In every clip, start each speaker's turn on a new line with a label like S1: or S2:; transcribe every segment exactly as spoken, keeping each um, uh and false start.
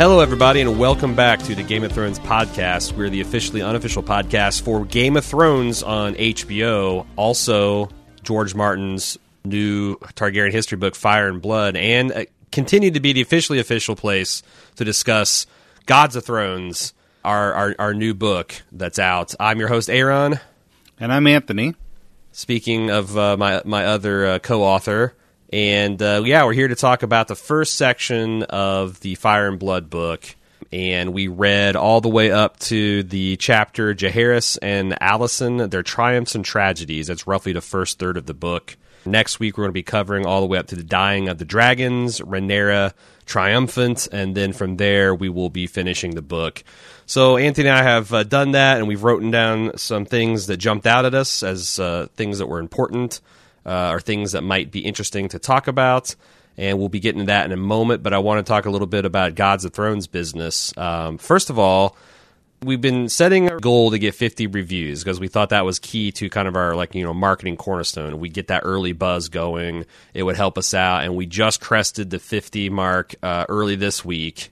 S1: Hello, everybody, and welcome back to the Game of Thrones podcast. We're the officially unofficial podcast for Game of Thrones on H B O. Also, George Martin's new Targaryen history book, Fire and Blood, and uh, continue to be the officially official place to discuss Gods of Thrones, our, our, our new book that's out. I'm your host, Aaron.
S2: And I'm Anthony.
S1: Speaking of uh, my, my other uh, co-author. And, uh, yeah, we're here to talk about the first section of the Fire and Blood book. And we read all the way up to the chapter Jaehaerys and Alicent, Their Triumphs and Tragedies. That's roughly the first third of the book. Next week, we're going to be covering all the way up to the Dying of the Dragons, Rhaenyra Triumphant, and then from there, we will be finishing the book. So Anthony and I have uh, done that, and we've written down some things that jumped out at us as uh, things that were important. Uh, or things that might be interesting to talk about, and we'll be getting to that in a moment, but I want to talk a little bit about Gods of Thrones business. Um, first of all, we've been setting a goal to get fifty reviews, because we thought that was key to kind of our like you know marketing cornerstone. We get that early buzz going, it would help us out, and we just crested the fifty mark uh, early this week.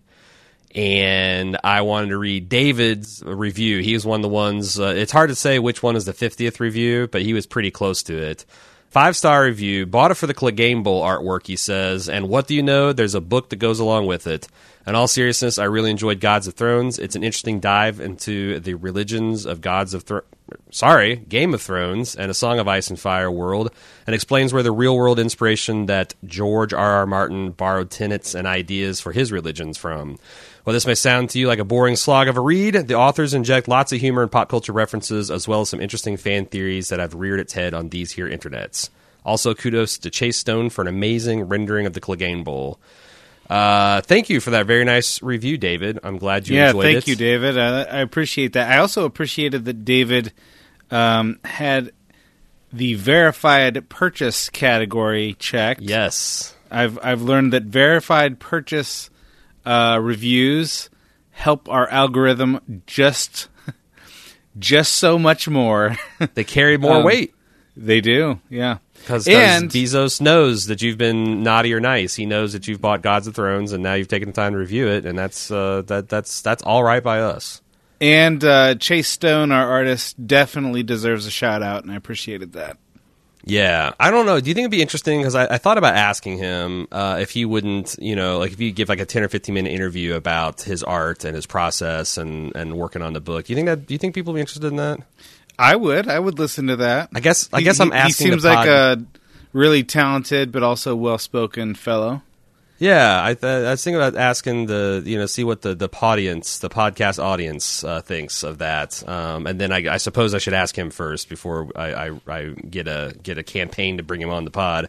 S1: And I wanted to read David's review. He was one of the ones, uh, it's hard to say which one is the fiftieth review, but he was pretty close to it. Five-star review, bought it for the Clegane Bowl artwork, he says, and what do you know, there's a book that goes along with it. In all seriousness, I really enjoyed Gods of Thrones. It's an interesting dive into the religions of Gods of Thrones, sorry, Game of Thrones, and A Song of Ice and Fire world, and explains where the real-world inspiration that George R. R. Martin borrowed tenets and ideas for his religions from. While this may sound to you like a boring slog of a read, the authors inject lots of humor and pop culture references, as well as some interesting fan theories that have reared its head on these here internets. Also, kudos to Chase Stone for an amazing rendering of the Clegane Bowl. Uh, thank you for that very nice review, David. I'm glad you
S2: yeah,
S1: enjoyed it.
S2: Yeah, thank you, David. I, I appreciate that. I also appreciated that David um, had the verified purchase category checked.
S1: Yes.
S2: I've I've learned that verified purchase uh, reviews help our algorithm just just so much more.
S1: They carry more
S2: um,
S1: weight.
S2: They do, yeah.
S1: Because Bezos knows that you've been naughty or nice. He knows that you've bought Gods of Thrones, and now you've taken the time to review it, and that's uh, that that's that's all right by us.
S2: And uh, Chase Stone, our artist, definitely deserves a shout out, and I appreciated that.
S1: Yeah, I don't know. Do you think it'd be interesting? Because I, I thought about asking him uh, if he wouldn't, you know, like if you give like a ten or fifteen minute interview about his art and his process and, and working on the book. Do you think that? Do you think people would be interested in that?
S2: I would. I would listen to that.
S1: I guess. I
S2: he,
S1: guess I'm
S2: he,
S1: asking.
S2: He seems
S1: the pod-
S2: like a really talented but also well spoken fellow.
S1: Yeah, I, th- I was thinking about asking the, you know, see what the the audience, the podcast audience, uh, thinks of that, um, and then I, I suppose I should ask him first before I, I, I get a get a campaign to bring him on the pod.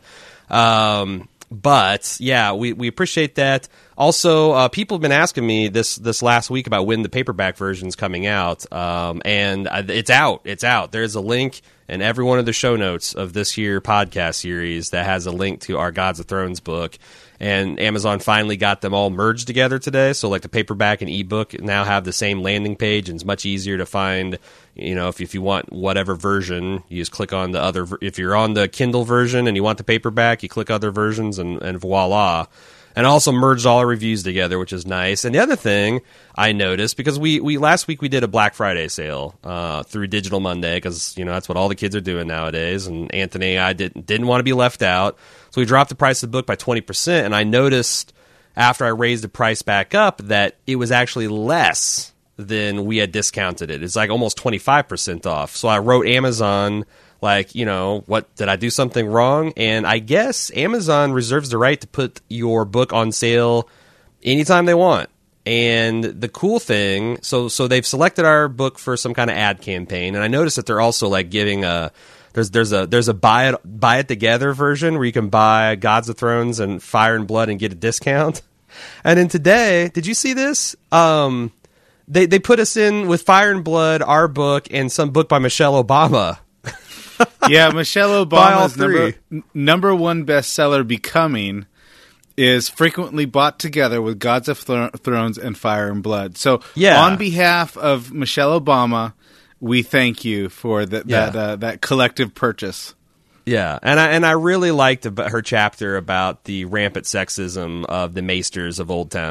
S1: Um, but yeah, we, we appreciate that. Also, uh, people have been asking me this this last week about when the paperback version's coming out, um, and it's out. It's out. There's a link in every one of the show notes of this here podcast series that has a link to our Gods of Thrones book. And Amazon finally got them all merged together today. So like the paperback and ebook now have the same landing page, and it's much easier to find, you know, if, if you want whatever version, you just click on the other. If you're on the Kindle version and you want the paperback, you click other versions and, and voila. And also merged all our reviews together, which is nice. And the other thing I noticed, because we, we last week we did a Black Friday sale uh, through Digital Monday, because you know that's what all the kids are doing nowadays. And Anthony and I didn't didn't want to be left out, so we dropped the price of the book by twenty percent. And I noticed after I raised the price back up that it was actually less than we had discounted it. It's like almost twenty-five percent off. So I wrote Amazon, like, you know, what, did I do something wrong? And I guess Amazon reserves the right to put your book on sale anytime they want. And the cool thing, so so they've selected our book for some kind of ad campaign, and I noticed that they're also like giving a there's there's a there's a buy it buy it together version where you can buy Gods of Thrones and Fire and Blood and get a discount. And then today, did you see this? Um, they they put us in with Fire and Blood, our book, and some book by Michelle Obama.
S2: Yeah, Michelle Obama's number, number one bestseller, Becoming, is frequently bought together with Gods of Thro- Thrones and Fire and Blood. So
S1: yeah.
S2: On behalf of Michelle Obama, we thank you for the,
S1: yeah.
S2: that uh, that collective purchase.
S1: Yeah, and I and I really liked her chapter about the rampant sexism of the maesters of Old Town.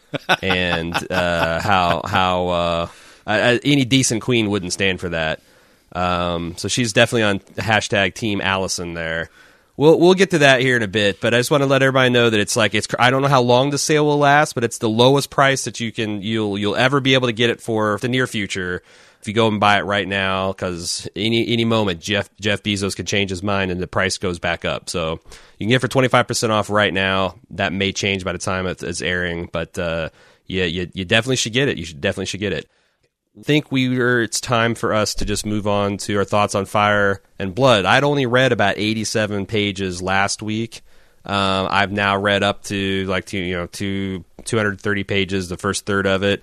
S1: and uh, how how uh, uh, any decent queen wouldn't stand for that. Um, so she's definitely on hashtag Team Allison there. We'll we'll get to that here in a bit, but I just want to let everybody know that it's like it's. I don't know how long the sale will last, but it's the lowest price that you can you'll you'll ever be able to get it for the near future. If you go and buy it right now, because any any moment Jeff Jeff Bezos could change his mind and the price goes back up. So you can get it for twenty-five percent off right now. That may change by the time it's, it's airing, but uh, yeah, you you definitely should get it. You should definitely should get it. I think we were, it's time for us to just move on to our thoughts on Fire and Blood. I'd only read about eighty-seven pages last week. Um, I've now read up to like two, you know, two, two hundred thirty pages, the first third of it.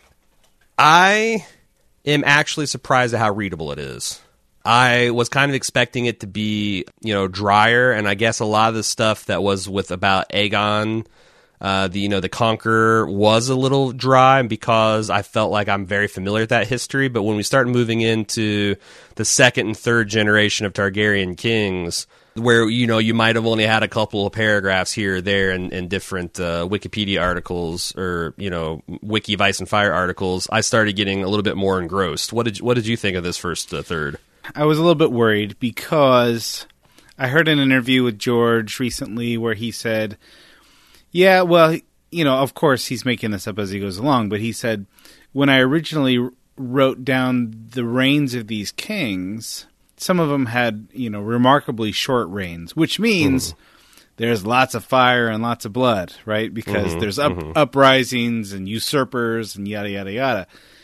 S1: I am actually surprised at how readable it is. I was kind of expecting it to be, you know, drier, and I guess a lot of the stuff that was with about Aegon, Uh, the you know the Conqueror was a little dry because I felt like I'm very familiar with that history. But when we start moving into the second and third generation of Targaryen kings, where you know you might have only had a couple of paragraphs here or there in, in different uh, Wikipedia articles or you know Wiki Vice and Fire articles, I started getting a little bit more engrossed. What did you, what did you think of this first uh, third?
S2: I was a little bit worried because I heard an interview with George recently where he said, yeah, well, you know, of course he's making this up as he goes along, but he said, when I originally wrote down the reigns of these kings, some of them had, you know, remarkably short reigns, which means mm-hmm. there's lots of fire and lots of blood, right? Because mm-hmm, there's up, mm-hmm. uprisings and usurpers and yada, yada, yada.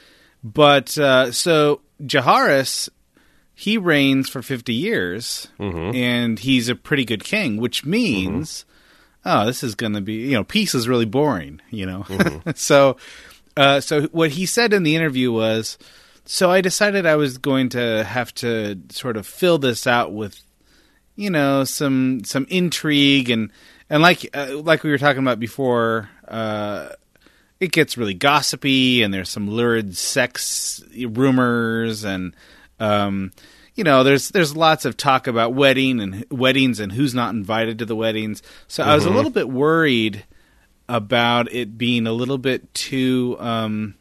S2: But, uh, so Jaehaerys, he reigns for fifty years, mm-hmm. and he's a pretty good king, which means... Mm-hmm. Oh, this is going to be, you know, peace is really boring, you know. Mm-hmm. so uh, so what he said in the interview was, so I decided I was going to have to sort of fill this out with, you know, some some intrigue. And, and like uh, like we were talking about before, uh, it gets really gossipy and there's some lurid sex rumors and... Um, You know, there's there's lots of talk about wedding and weddings and who's not invited to the weddings. So mm-hmm. I was a little bit worried about it being a little bit too, um,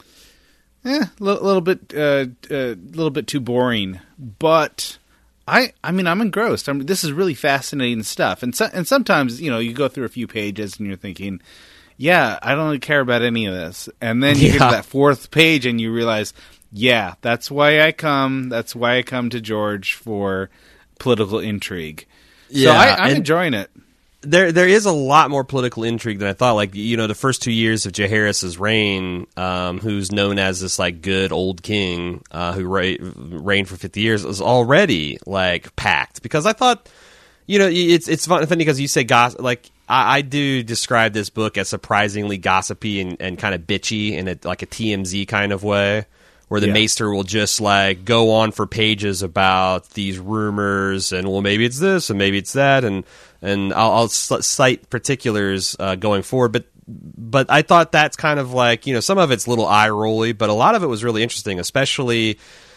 S2: eh, a little, little bit, a uh, uh, little bit too boring. But I, I mean, I'm engrossed. I mean, this is really fascinating stuff. And so, and sometimes, you know, you go through a few pages and you're thinking, yeah, I don't really care about any of this. And then you yeah. get to that fourth page and you realize, yeah, that's why I come. That's why I come to George for political intrigue. Yeah, so I, I'm enjoying it.
S1: There, there is a lot more political intrigue than I thought. Like, you know, the first two years of Jaehaerys' reign, um, who's known as this like good old king uh, who re- reigned for fifty years, was already like packed. Because I thought, you know, it's it's funny because you say gossip. Like, I, I do describe this book as surprisingly gossipy and, and kind of bitchy in a, like a T M Z kind of way. Where the yeah. Maester will just like go on for pages about these rumors and well maybe it's this and maybe it's that and and I'll, I'll cite particulars uh, going forward, but but I thought that's kind of like you know some of it's a little eye rolly, but a lot of it was really interesting, especially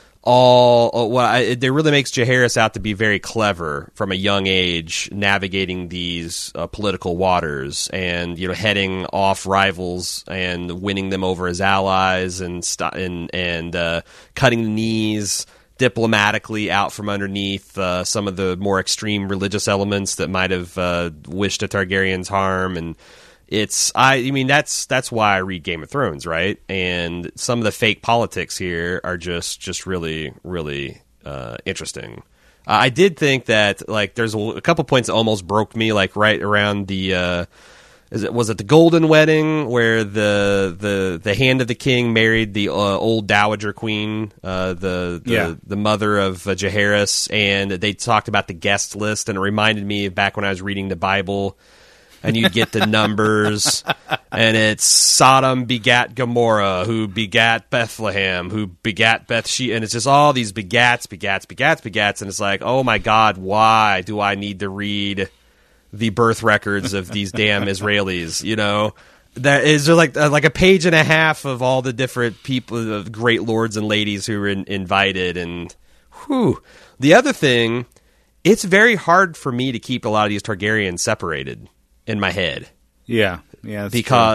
S1: all uh, what I, it really makes Jaehaerys out to be very clever from a young age, navigating these uh, political waters and you know heading off rivals and winning them over as allies and st- and and uh, cutting the knees diplomatically out from underneath uh, some of the more extreme religious elements that might have uh, wished a Targaryen's harm. And It's I, I mean that's that's why I read Game of Thrones, right? And some of the fake politics here are just just really really uh, interesting. Uh, I did think that like there's a, a couple points that almost broke me, like right around the uh, is it was it the Golden Wedding where the the the hand of the king married the uh, old dowager queen, uh, the the, yeah. the mother of uh, Jaehaerys, and they talked about the guest list, and it reminded me of back when I was reading the Bible. And you get the numbers, and it's Sodom begat Gomorrah, who begat Bethlehem, who begat Bethsheba, and it's just all these begats, begats, begats, begats, and it's like, oh my God, why do I need to read the birth records of these damn Israelis? You know, that is there like uh, like a page and a half of all the different people, of great lords and ladies who were in, invited, and whew. The other thing, it's very hard for me to keep a lot of these Targaryens separated in my head.
S2: Yeah, yeah,
S1: because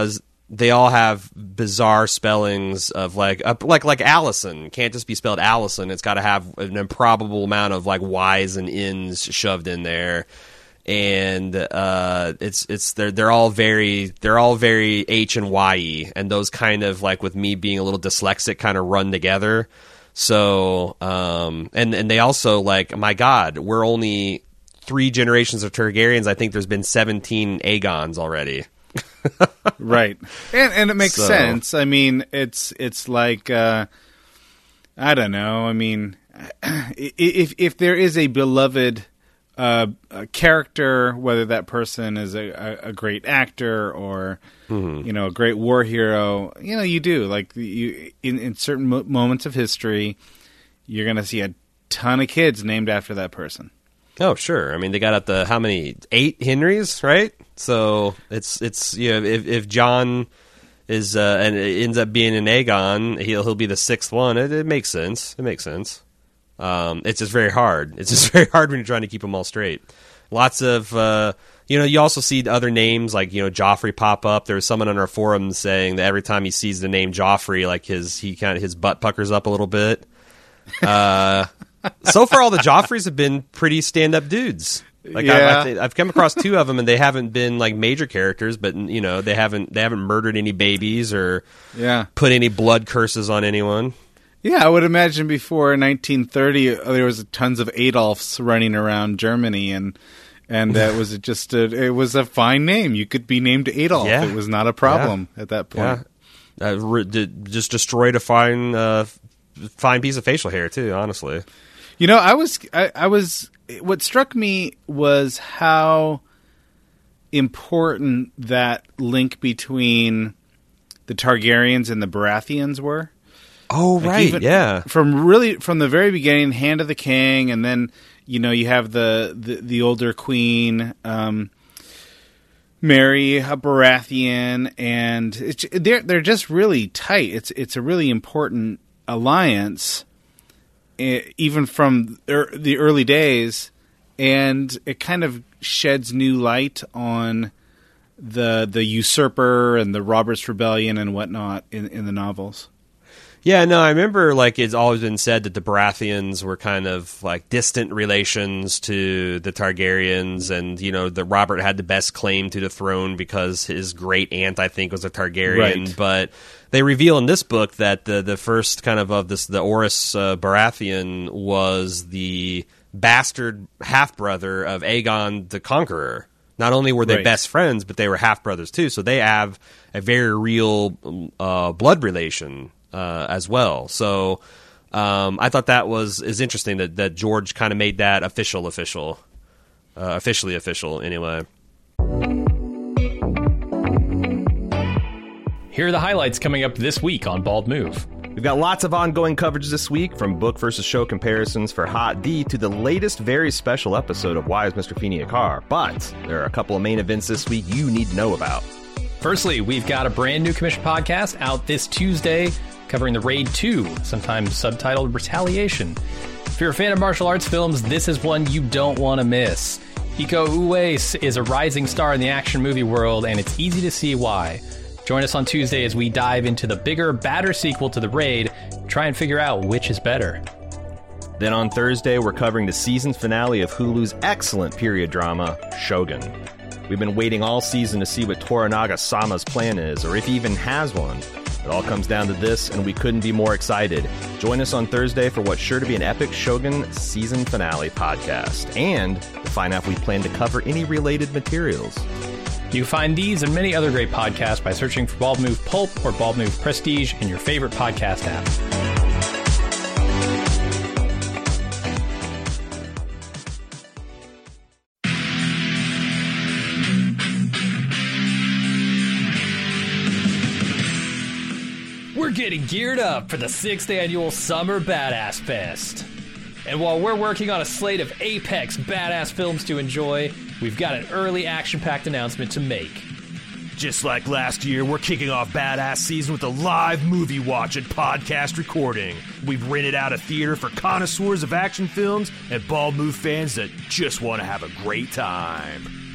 S1: they all have bizarre spellings of like uh, like like Allison can't just be spelled Allison. It's got to have an improbable amount of like Y's and N's shoved in there, and uh, it's it's they're they're all very they're all very H and Y, and those kind of like with me being a little dyslexic kind of run together. So um, and and they also like my God, we're only three generations of Targaryens. I think there's been seventeen Aegons already.
S2: Right, and and it makes
S1: So-
S2: sense. I mean, it's it's like uh, I don't know. I mean, if if there is a beloved uh, a character, whether that person is a, a, a great actor or
S1: Mm-hmm.
S2: you know a great war hero, you know, you do like you in in certain mo- moments of history, you're going to see a ton of kids named after that person.
S1: Oh, sure. I mean, they got up to how many? Eight Henrys, right? So it's it's you know, if if John is uh, and it ends up being an Aegon, he'll he'll be the sixth one. It, it makes sense. It makes sense. Um, it's just very hard. It's just very hard when you're trying to keep them all straight. Lots of uh, you know. You also see other names like you know Joffrey pop up. There was someone on our forum saying that every time he sees the name Joffrey, like his he kind of his butt puckers up a little bit. Uh. So far, all the Joffreys have been pretty stand-up dudes. Like
S2: Yeah.
S1: I've, I've, I've come across two of them, and they haven't been like major characters, but you know they haven't they haven't murdered any babies or
S2: Yeah.
S1: put any blood curses on anyone.
S2: Yeah, I would imagine before nineteen thirty, uh, there was tons of Adolfs running around Germany, and and that was just a, it was a fine name. You could be named Adolf;
S1: Yeah.
S2: it was not a problem at that point.
S1: Yeah, uh, re- did, just destroyed a fine uh, fine piece of facial hair too. Honestly,
S2: You know, I was I, I was what struck me was how important that link between the Targaryens and the Baratheons were.
S1: oh
S2: Like,
S1: right,
S2: even
S1: yeah,
S2: From really from the very beginning, Hand of the King, and then you know you have the the, the older queen, um, Mary, a Baratheon, and it's, they're they're just really tight. It's it's a really important alliance, eh, even from er, the early days, and it kind of sheds new light on the the usurper and the Roberts Rebellion and whatnot in in the novels.
S1: yeah. No, I remember like it's always been said that the Baratheons were kind of like distant relations to the Targaryens, and you know that Robert had the best claim to the throne because his great aunt, I think, was a Targaryen.
S2: Right.
S1: But they reveal in this book that the the first kind of of this the Orys uh, Baratheon was the bastard half brother of Aegon the Conqueror. Not only were they
S2: Right.
S1: best friends, but they were half brothers too. So they have a very real uh, blood relation uh, as well. So um, I thought that was is interesting that, that George kind of made that official, official, uh, officially official. Anyway,
S3: Here are the highlights coming up this week on Bald Move.
S1: we've got lots of ongoing coverage this week, from book versus show comparisons for Hot D to the latest very special episode of Why Is Mister Feeney a Car? But there are a couple of main events this week you need to know about.
S3: Firstly, we've got a brand new commission podcast out this Tuesday covering the Raid two, sometimes subtitled Retaliation. If you're a fan of martial arts films, this is one you don't want to miss. Iko Uwais is a rising star in the action movie world, and it's easy to see why. Join us on Tuesday as we dive into the bigger, badder sequel to The Raid, try and figure out which is better.
S1: Then on Thursday, we're covering the season finale of Hulu's excellent period drama, Shogun. We've been waiting all season to see what Toranaga Sama's plan is, or if he even has one. It all comes down to this, and we couldn't be more excited. Join us on Thursday for what's sure to be an epic Shogun season finale podcast, and to find out if we plan to cover any related materials.
S3: You can find these and many other great podcasts by searching for Bald Move Pulp or Bald Move Prestige in your favorite podcast app. We're getting geared up for the sixth annual Summer Badass Fest. And while we're working on a slate of apex badass films to enjoy, we've got an early action-packed announcement to make.
S4: Just like last year, we're kicking off Badass Season with a live movie watch and podcast recording. We've rented out a theater for connoisseurs of action films and Bald Move fans that just want to have a great time.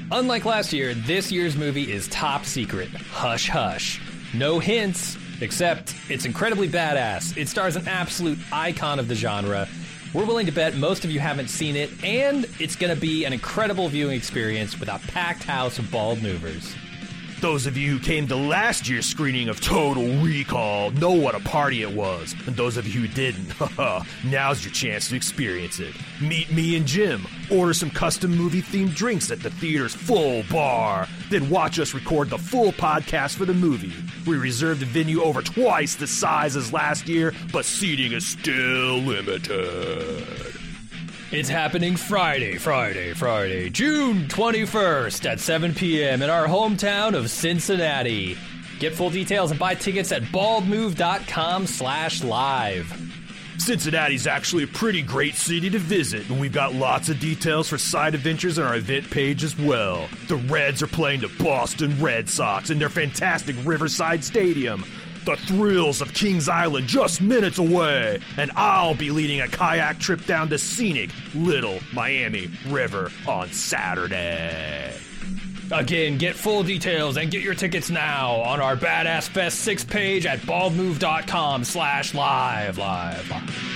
S3: Unlike last year, this year's movie is top secret. Hush, hush. No hints, except it's incredibly badass. It stars an absolute icon of the genre. We're willing to bet most of you haven't seen it, and it's going to be an incredible viewing experience with a packed house of bald movers.
S4: Those of you who came to last year's screening of Total Recall know what a party it was. And those of you who didn't, haha, now's your chance to experience it. Meet me and Jim, order some custom movie-themed drinks at the theater's full bar, then watch us record the full podcast for the movie. We reserved the venue over twice the size as last year, but seating is still limited.
S3: It's happening Friday, Friday, Friday, June twenty-first at seven p.m. in our hometown of Cincinnati. Get full details and buy tickets at baldmove.com slash live.
S4: Cincinnati's actually a pretty great city to visit, and we've got lots of details for side adventures on our event page as well. The Reds are playing the Boston Red Sox in their fantastic Riverside Stadium. The thrills of Kings Island just minutes away, and I'll be leading a kayak trip down the scenic Little Miami River on Saturday.
S3: Again, get full details and get your tickets now on our Badass Fest six page at baldmove.com slash live, live, live.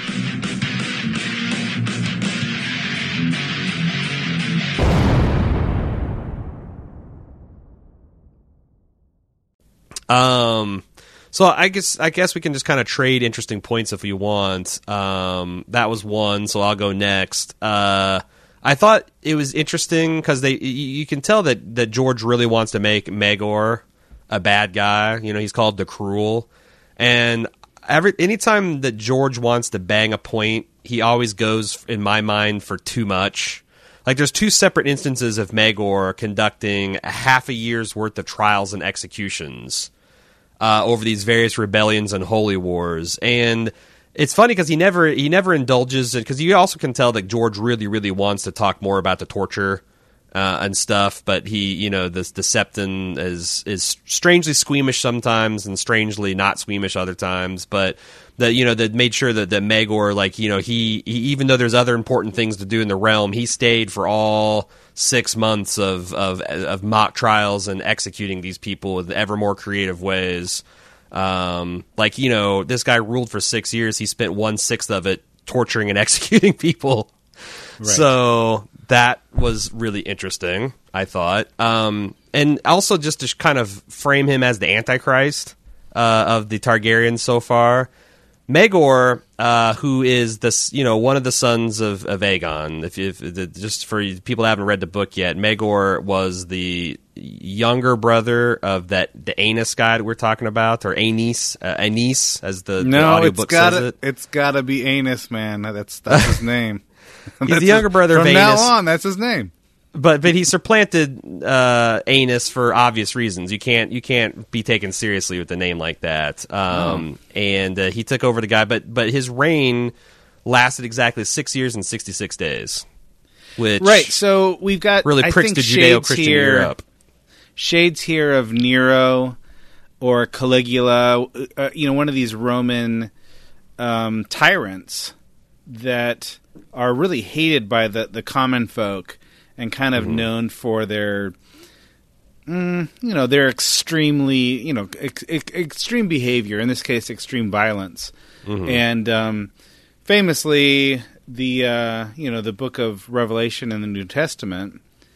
S1: Um... So I guess I guess we can just kind of trade interesting points if we want. Um, that was one, so I'll go next. Uh, I thought it was interesting because they you can tell that, that George really wants to make Megor a bad guy. You know, he's called the Cruel, and every anytime that George wants to bang a point, he always goes, in my mind, for too much. Like, there's two separate instances of Megor conducting a half a year's worth of trials and executions Uh, over these various rebellions and holy wars. And it's funny because he never he never indulges it, because you also can tell that George really, really wants to talk more about the torture uh, and stuff, but he, you know, this the Septon is is strangely squeamish sometimes and strangely not squeamish other times, but that, you know, that made sure that, that Megor, like, you know, he, he even though there's other important things to do in the realm, he stayed for all six months of, of of mock trials and executing these people in ever more creative ways. Um, like, you know, this guy ruled for six years. He spent one sixth of it torturing and executing people. Right. So that was really interesting, I thought. Um, and also just to kind of frame him as the Antichrist uh, of the Targaryens so far. Megor, uh, who is this, you know, one of the sons of, of Aegon. If, if the, just for people that haven't read the book yet, Megor was the younger brother of that the Aenys guy that we're talking about, or Aenys, uh, Aenys, as the,
S2: no,
S1: the audiobook
S2: it's gotta,
S1: says it.
S2: It's got to be Aenys, man. That's that's his name.
S1: He's
S2: That's
S1: the younger
S2: his,
S1: brother of
S2: from
S1: Aenys.
S2: now on, that's his name.
S1: But but he supplanted uh, Aenys for obvious reasons. You can't you can't be taken seriously with a name like that. Um, oh. And uh, he took over the guy, but but his reign lasted exactly six years and sixty six days. Which
S2: right. So we've got
S1: really pricks
S2: I think
S1: to Judeo-Christian
S2: here,
S1: Europe.
S2: Shades here of Nero or Caligula. Uh, you know, one of these Roman um, tyrants that are really hated by the the common folk. And kind of mm-hmm. known for their, mm, you know, their extremely, you know, ex- ex- extreme behavior. In this case, extreme violence. Mm-hmm. And um, famously, the uh, you know the Book of Revelation in the New Testament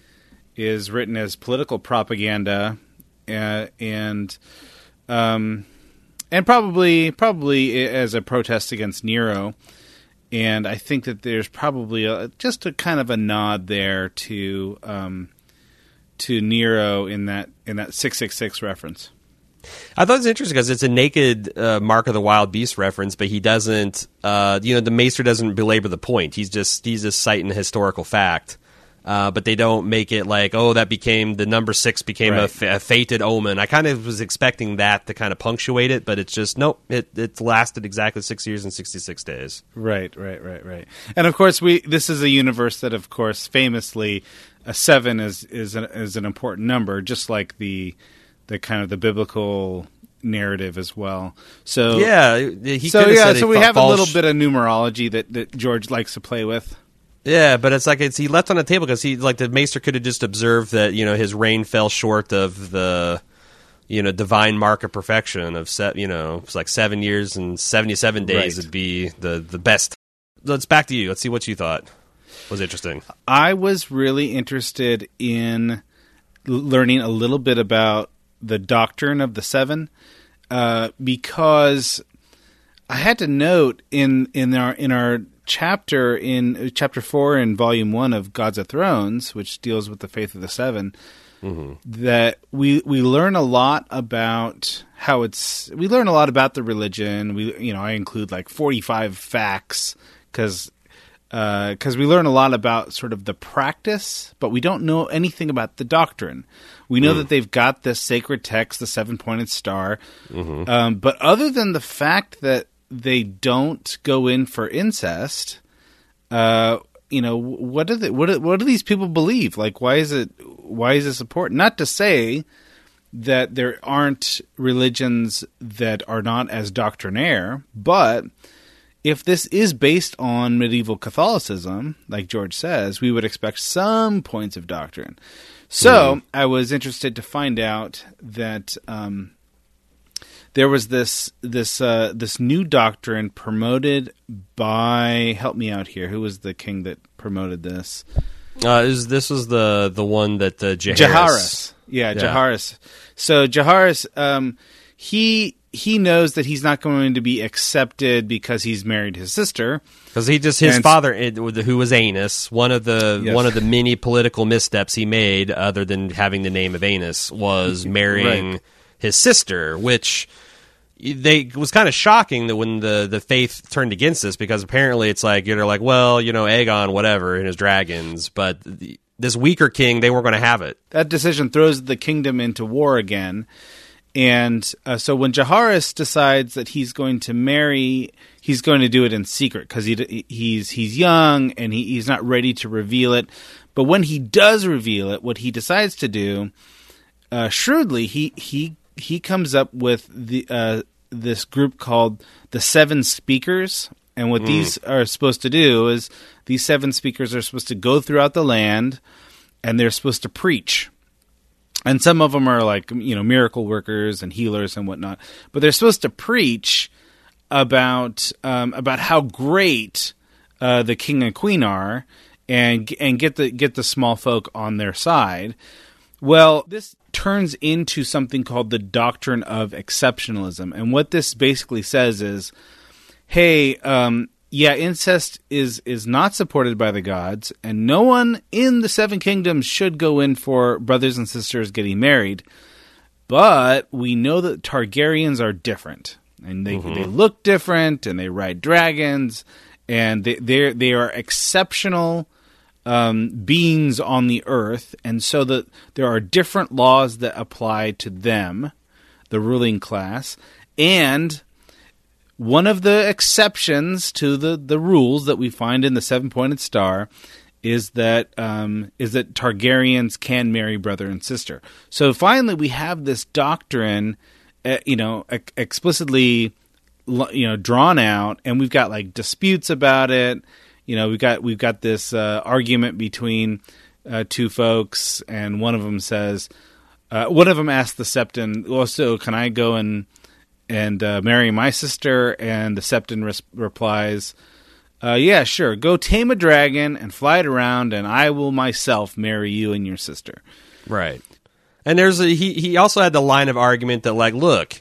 S2: is written as political propaganda, uh, and um, and probably probably as a protest against Nero. And I think that there's probably a, just a kind of a nod there to um, to Nero in that in that six six six reference.
S1: I thought it was interesting because it's a naked uh, Mark of the Wild Beast reference, but he doesn't. Uh, you know, the Maester doesn't belabor the point. He's just he's just citing a historical fact. Uh, but they don't make it like, oh, that became the number six became right. a, f- a fated omen. I kind of was expecting that to kind of punctuate it, but it's just nope. It it lasted exactly six years and sixty six days.
S2: Right, right, right, right. And of course, we this is a universe that, of course, famously, a seven is is an, is an important number, just like the the kind of the biblical narrative as well. So
S1: yeah, he
S2: so
S1: could have
S2: yeah,
S1: said
S2: so we have
S1: false.
S2: a little bit of numerology that, that George likes to play with.
S1: Yeah, but it's like it's he left on the table because he like the Maester could have just observed that you know his reign fell short of the you know divine mark of perfection of set you know it's like seven years and seventy seven days
S2: Right.
S1: would be the the best. Let's back to you. Let's see what you thought was interesting.
S2: I was really interested in l- learning a little bit about the doctrine of the seven, uh, because I had to note in in our in our chapter in chapter four in volume one of Gods of Thrones, which deals with the faith of the seven, mm-hmm. that we we learn a lot about how it's we learn a lot about the religion. We you know I include like forty-five facts because because we learn a lot about sort of the practice, but we don't know anything about the doctrine. We know mm. that they've got this sacred text, the seven-pointed star, mm-hmm. um, but other than the fact that they don't go in for incest, uh, you know, what do they, what do, what do these people believe? Like, why is it why is this important? Not to say that there aren't religions that are not as doctrinaire, but if this is based on medieval Catholicism, like George says, we would expect some points of doctrine. So mm. I was interested to find out that um, there was this this uh, this new doctrine promoted by, help me out here, who was the king that promoted this?
S1: Uh, is, this was the the one that uh, Jaharis.
S2: Jaharis. Yeah, yeah, Jaharis. So Jaharis, um, he he knows that he's not going to be accepted because he's married his sister.
S1: Because he just his
S2: and,
S1: father, who was Anus, one of the
S2: yes.
S1: one of the many political missteps he made, other than having the name of Anus, was marrying
S2: right.
S1: his sister, which they it was kind of shocking that when the, the faith turned against this, because apparently it's like you're like, well, you know, Aegon, whatever, and his dragons, but the, this weaker king, they weren't going to have it.
S2: That decision throws the kingdom into war again. And uh, so when Jaharis decides that he's going to marry, he's going to do it in secret because he, he's he's young and he, he's not ready to reveal it. But when he does reveal it, what he decides to do, uh, shrewdly, he he he comes up with the uh, this group called the Seven Speakers. And what mm. these are supposed to do is these seven speakers are supposed to go throughout the land and they're supposed to preach. And some of them are like, you know, miracle workers and healers and whatnot. But they're supposed to preach about um, about how great uh, the king and queen are, and and get the get the small folk on their side. Well, this turns into something called the doctrine of exceptionalism, and what this basically says is, hey, um, yeah, incest is is not supported by the gods, and no one in the Seven Kingdoms should go in for brothers and sisters getting married. But we know that Targaryens are different, and they mm-hmm. they look different, and they ride dragons, and they they they are exceptional um, beings on the earth, and so that there are different laws that apply to them, the ruling class, and one of the exceptions to the, the rules that we find in the Seven-Pointed Star is that um, is that Targaryens can marry brother and sister. So finally, we have this doctrine, uh, you know, ex- explicitly, you know, drawn out, and we've got like disputes about it. You know, we've got we've got this uh, argument between uh, two folks, and one of them says, uh, one of them asks the Septon, "Well, so can I go and and uh, marry my sister?" And the Septon res- replies, uh, yeah, sure. Go tame a dragon and fly it around, and I will myself marry you and your sister.
S1: Right. And there's a, he he also had the line of argument that, like, look,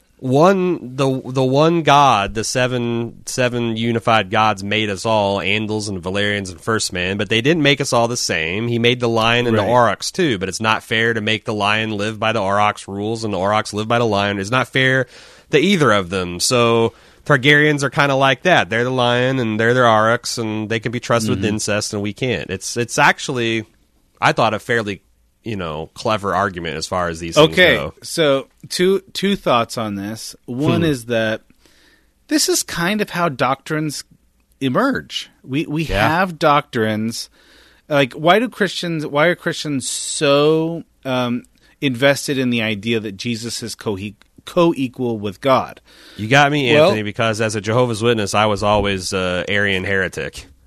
S1: one the the one god, the seven seven unified gods made us all, Andals and Valerians and First Man, but they didn't make us all the same. He made the lion and
S2: right.
S1: the aurochs too, but it's not fair to make the lion live by the aurochs rules and the aurochs live by the lion. It's not fair to either of them. So Targaryens are kind of like that. They're the lion and they're their aurochs, and they can be trusted mm-hmm. with incest, and we can't. It's it's actually, I thought, a fairly you know clever argument as far as these things
S2: okay,
S1: go.
S2: So two two thoughts on this. One hmm. is that this is kind of how doctrines emerge. We we yeah. have doctrines. Like, why do Christians? Why are Christians so um, invested in the idea that Jesus is co co-equal with God?
S1: You got me,
S2: well,
S1: Anthony, because as a Jehovah's Witness, I was always uh, Arian heretic.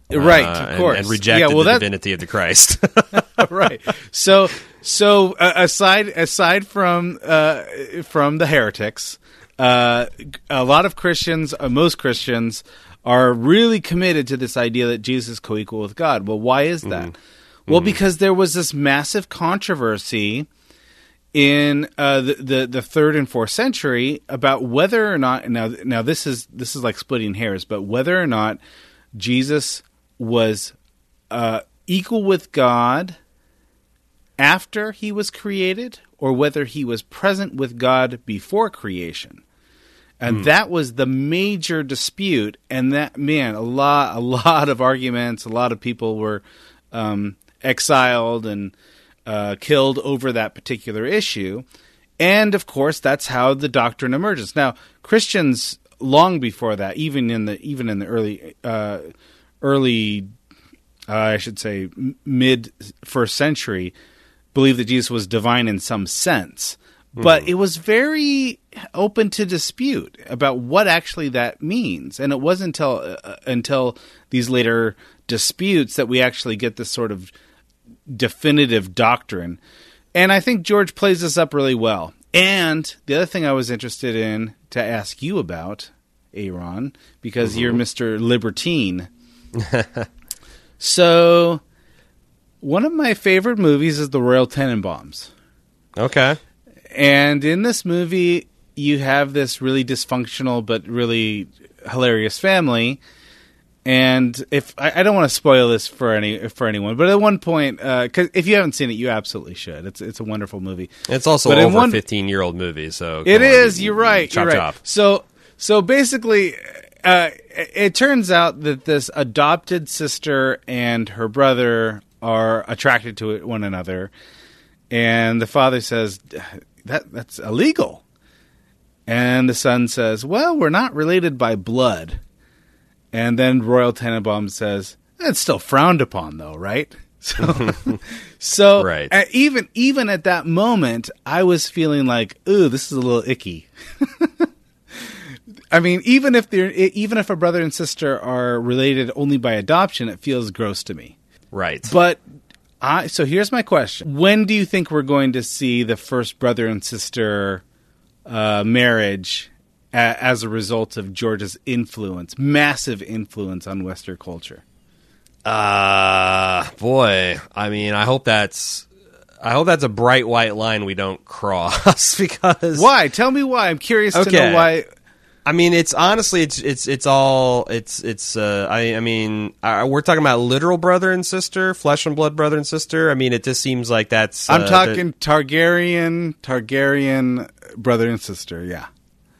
S2: Right,
S1: uh,
S2: of
S1: and-
S2: course.
S1: and, rejected
S2: Yeah, well,
S1: the
S2: that-
S1: divinity of the Christ.
S2: Right. So, so uh, aside aside from uh, from the heretics, uh, a lot of Christians, uh, most Christians, are really committed to this idea that Jesus is co-equal with God. Well, why is that? Mm-hmm. Well, because there was this massive controversy in uh, the, the the third and fourth century about whether or not now now this is this is like splitting hairs, but whether or not Jesus was uh, equal with God after he was created, or whether he was present with God before creation. And mm. that was the major dispute. And that, man, a lot, a lot of arguments, a lot of people were um, exiled and uh, killed over that particular issue. And of course, that's how the doctrine emerges. Now, Christians long before that, even in the even in the early uh, early, uh, I should say, mid first century, believed that Jesus was divine in some sense, but mm. it was very open to dispute about what actually that means. And it wasn't until uh, until these later disputes that we actually get this sort of definitive doctrine. And I think George plays this up really well. And the other thing I was interested in to ask you about, Aaron, because mm-hmm. you're Mister Libertine. So, one of my favorite movies is The Royal Tenenbaums.
S1: Okay.
S2: And in this movie, you have this really dysfunctional but really hilarious family. And if I, I don't want to spoil this for any for anyone, but at one point, because uh, if you haven't seen it, you absolutely should. It's it's a wonderful movie.
S1: It's also
S2: but
S1: over
S2: one,
S1: a fifteen-year-old movie, so
S2: it
S1: on,
S2: is.
S1: you,
S2: You're right.
S1: Chop
S2: you're right.
S1: chop.
S2: So so basically, uh, it turns out that this adopted sister and her brother are attracted to one another, and the father says that that's illegal, and the son says, "Well, we're not related by blood." And then Royal Tenenbaum says, "It's still frowned upon, though, right?" So, so
S1: right.
S2: uh, even even at that moment, I was feeling like, "Ooh, this is a little icky." I mean, even if they're even if a brother and sister are related only by adoption, it feels gross to me.
S1: Right.
S2: But I so here's my question: when do you think we're going to see the first brother and sister uh, marriage? As a result of George's influence, massive influence on Western culture?
S1: Uh, boy, I mean, I hope that's, I hope that's a bright white line we don't cross because
S2: why? Tell me why. I'm curious
S1: okay.
S2: to know why.
S1: I mean, it's honestly, it's it's it's all it's it's. Uh, I I mean, uh, we're talking about literal brother and sister, flesh and blood brother and sister. I mean, it just seems like that's. Uh,
S2: I'm talking Targaryen, Targaryen brother and sister. Yeah.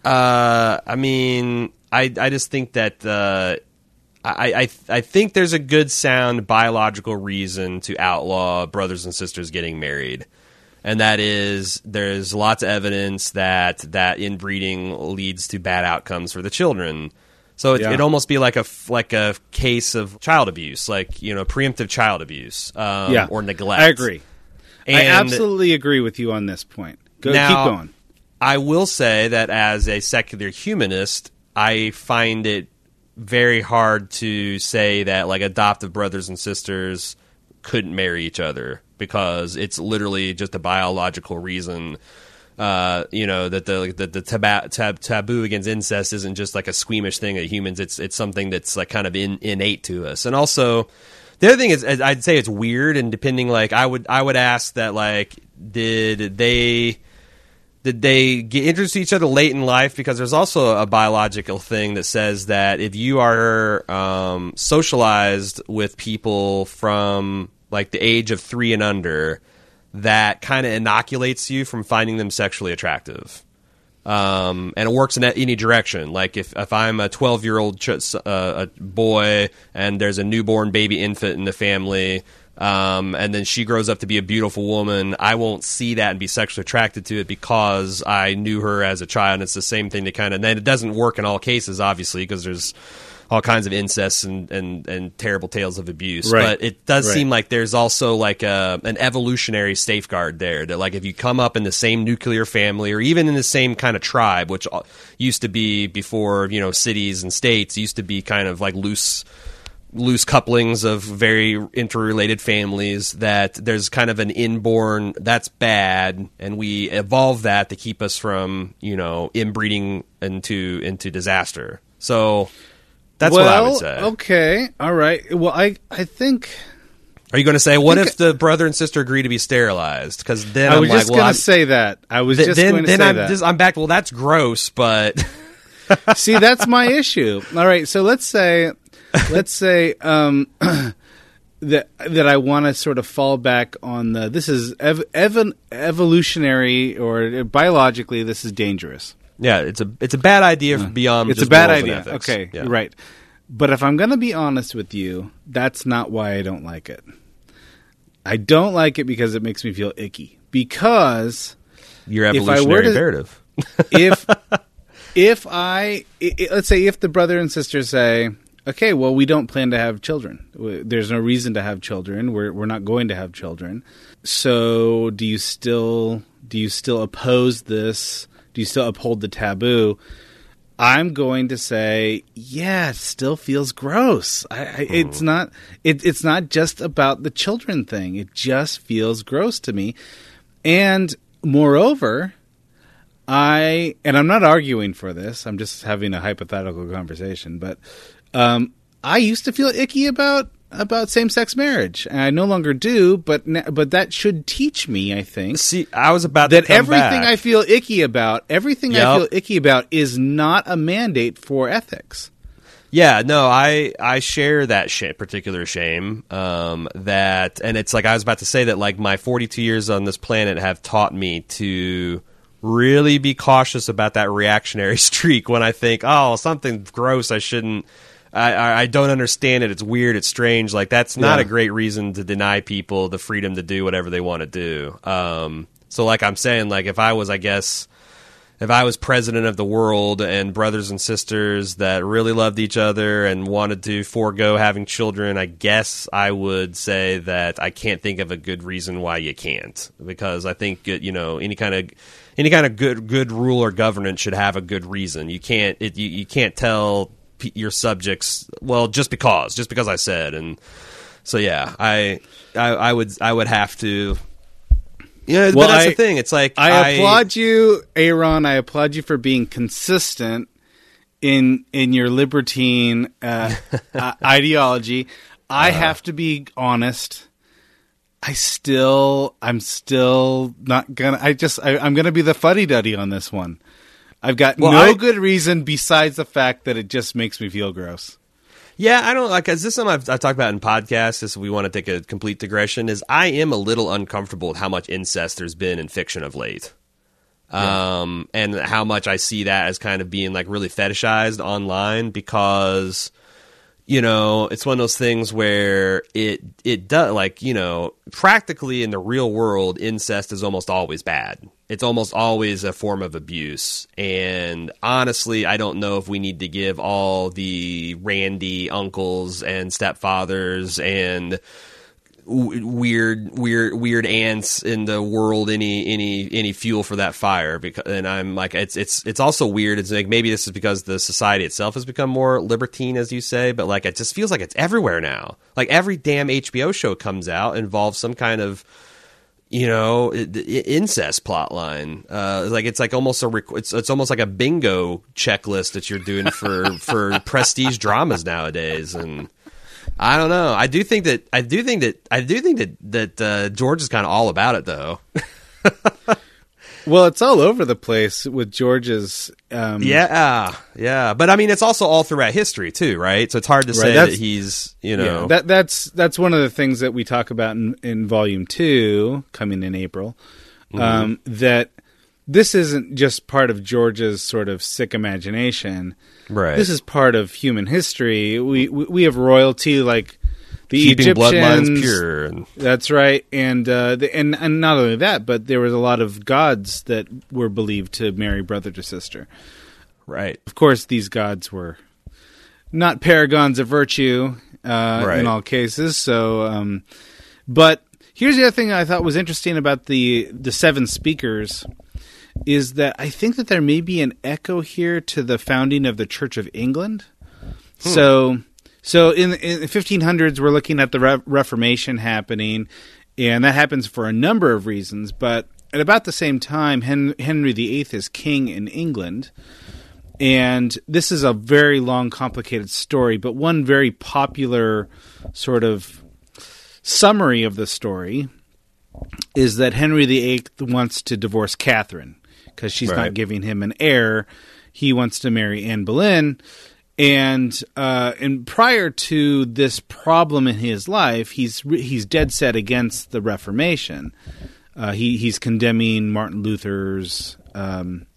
S1: Uh, I mean, I I just think that uh, I I I think there's a good sound biological reason to outlaw brothers and sisters getting married, and that is there's lots of evidence that that inbreeding leads to bad outcomes for the children. So it,
S2: yeah.
S1: it'd almost be like a like a case of child abuse, like you know preemptive child abuse, um,
S2: yeah.
S1: or neglect.
S2: I agree.
S1: And
S2: I absolutely agree with you on this point. Go
S1: now,
S2: keep going.
S1: I will say that as a secular humanist, I find it very hard to say that like adoptive brothers and sisters couldn't marry each other because it's literally just a biological reason. Uh, you know that the the, the taba- tab- taboo against incest isn't just like a squeamish thing of humans. It's it's something that's like kind of in, innate to us. And also, the other thing is, I'd say it's weird. And depending, like I would I would ask that like did they. Did they get introduced to each other late in life? Because there's also a biological thing that says that if you are um, socialized with people from like the age of three and under, that kind of inoculates you from finding them sexually attractive. Um, and it works in any direction. Like if, if I'm a twelve-year-old ch- uh, a boy and there's a newborn baby infant in the family, Um, and then she grows up to be a beautiful woman, I won't see that and be sexually attracted to it because I knew her as a child. And it's the same thing to kind of, and it doesn't work in all cases, obviously, because there's all kinds of incest and, and, and terrible tales of abuse.
S2: Right.
S1: But it does
S2: right.
S1: seem like there's also like a, an evolutionary safeguard there that like if you come up in the same nuclear family or even in the same kind of tribe, which used to be before, you know, cities and states, used to be kind of like loose loose couplings of very interrelated families, that there's kind of an inborn that's bad, and we evolve that to keep us from, you know, inbreeding into into disaster. So that's
S2: well,
S1: what I would say.
S2: Okay, all right. Well, I I think.
S1: Are you going to say, what if
S2: I,
S1: the brother and sister agree to be sterilized? Because then
S2: I
S1: I'm
S2: was
S1: like,
S2: just
S1: well,
S2: going
S1: I'm,
S2: to say that. I was
S1: th-
S2: just
S1: then,
S2: going to
S1: then
S2: say
S1: I'm
S2: that.
S1: Just, I'm back. Well, that's gross, but
S2: see, that's my issue. All right, so let's say, let's say um, that that I want to sort of fall back on the. This is ev- ev- evolutionary or biologically, this is dangerous.
S1: yeah, it's a it's a bad idea beyond.
S2: It's
S1: just
S2: a bad
S1: morals and
S2: idea.
S1: ethics.
S2: Okay,
S1: Yeah.
S2: you're right. But if I'm going to be honest with you, that's not why I don't like it. I don't like it because it makes me feel icky. Because
S1: Your
S2: if I
S1: evolutionary
S2: were to-
S1: imperative.
S2: if if I, I let's say if the brother and sister say, okay, well, we don't plan to have children. There's no reason to have children. We're we're not going to have children. So do you still do you still oppose this? Do you still uphold the taboo? I'm going to say, yeah, it still feels gross. I, I, it's not. It, it's not just about the children thing. It just feels gross to me. And moreover, I and I'm not arguing for this. I'm just having a hypothetical conversation. But um, I used to feel icky about about same-sex marriage, and I no longer do. But but that should teach me, I think.
S1: See, I was about
S2: that
S1: to come
S2: everything
S1: back.
S2: I feel icky about, everything
S1: Yep.
S2: I feel icky about, is not a mandate for ethics.
S1: Yeah, no, I I share that sh- particular shame. Um, that and it's like I was about to say that like my forty-two years on this planet have taught me to really be cautious about that reactionary streak when I think, oh, something's gross, I shouldn't. I, I, I don't understand it. It's weird. It's strange. Like that's not
S2: Yeah.
S1: a great reason to deny people the freedom to do whatever they want to do. Um, so like I'm saying, like if I was, I guess. If I was president of the world and brothers and sisters that really loved each other and wanted to forego having children, I guess I would say that I can't think of a good reason why you can't, because I think you know any kind of any kind of good good rule or governance should have a good reason. You can't it, you, you can't tell p- your subjects, well, just because just because I said. And so yeah, I I, I would I would have to. Yeah,
S2: Well,
S1: but that's
S2: I-
S1: the thing. It's like
S2: I, applaud you, Aaron. I applaud you for being consistent in in your libertine uh, uh, ideology. I
S1: Uh-huh.
S2: have to be honest. I still, I'm still not gonna. I just, I, I'm gonna be the fuddy-duddy on this one. I've got
S1: Well,
S2: no
S1: I-
S2: good reason besides the fact that it just makes me feel gross.
S1: Yeah, I don't like. Is this something I've, I've talked about in podcasts? If we want to take a complete digression, is I am a little uncomfortable with how much incest there's been in fiction of late, um, and how much I see that as kind of being like really fetishized online because, you know, it's one of those things where it it does like you know practically in the real world, incest is almost always bad. It's almost always a form of abuse. And honestly, I don't know if we need to give all the randy uncles and stepfathers and w- weird, weird, weird aunts in the world any any any fuel for that fire. Because, and I'm like, it's it's it's also weird. It's like maybe this is because the society itself has become more libertine, as you say. But like, it just feels like it's everywhere now. Like every damn H B O show comes out involves some kind of you know, I- I- incest plotline. Uh, like it's like almost a rec- it's it's almost like a bingo checklist that you're doing for for prestige dramas nowadays. And I don't know. I do think that I do think that I do think that that uh, George is kind of all about it, though.
S2: Well, it's all over the place with George's. Um,
S1: Yeah, yeah. But I mean, it's also all throughout history too, right? So it's hard to say that
S2: that's-
S1: he's you know
S2: Yeah, that that's that's one of the things that we talk about in, in volume two, coming in April. Um, that this isn't just part of George's sort of sick imagination.
S1: right.
S2: This is part of human history. We we, we have royalty like the
S1: keeping
S2: Egyptians.
S1: bloodlines pure. And,
S2: That's right, and uh, the, and and not only that, but there was a lot of gods that were believed to marry brother to sister.
S1: right.
S2: Of course, these gods were not paragons of virtue uh,
S1: Right.
S2: in all cases. So, um, but here's the other thing I thought was interesting about the the seven speakers is that I think that there may be an echo here to the founding of the Church of England. So, So in, in the fifteen hundreds, we're looking at the Re- Reformation happening, and that happens for a number of reasons. But at about the same time, Hen- Henry the Eighth is king in England, and this is a very long, complicated story. But one very popular sort of summary of the story is that Henry the Eighth wants to divorce Catherine because she's
S1: Right.
S2: not giving him an heir. He wants to marry Anne Boleyn. And uh, and prior to this problem in his life, he's he's dead set against the Reformation. Uh, he he's condemning Martin Luther's um,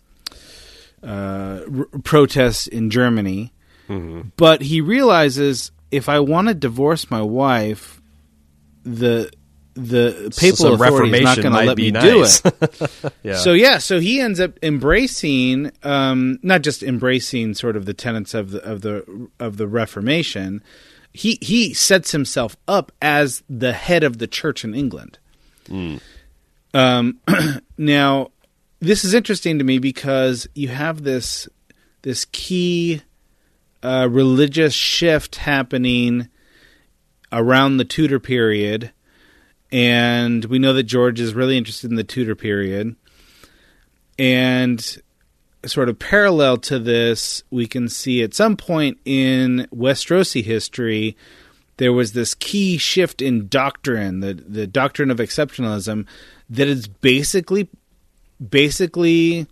S2: uh, r- protests in Germany,
S1: Mm-hmm.
S2: but he realizes if I want to divorce my wife, the the papal
S1: Some
S2: authority is not
S1: reformation
S2: going to
S1: might
S2: let
S1: be
S2: me
S1: nice.
S2: do it.
S1: Yeah.
S2: So yeah, so he ends up embracing, um, not just embracing sort of the tenets of the of the of the Reformation. He he sets himself up as the head of the church in England.
S1: Mm.
S2: Um, now, this is interesting to me because you have this this key uh, religious shift happening around the Tudor period. And we know that George is really interested in the Tudor period. And sort of parallel to this, we can see at some point in Westerosi history, there was this key shift in doctrine, the, the doctrine of exceptionalism, that is basically basically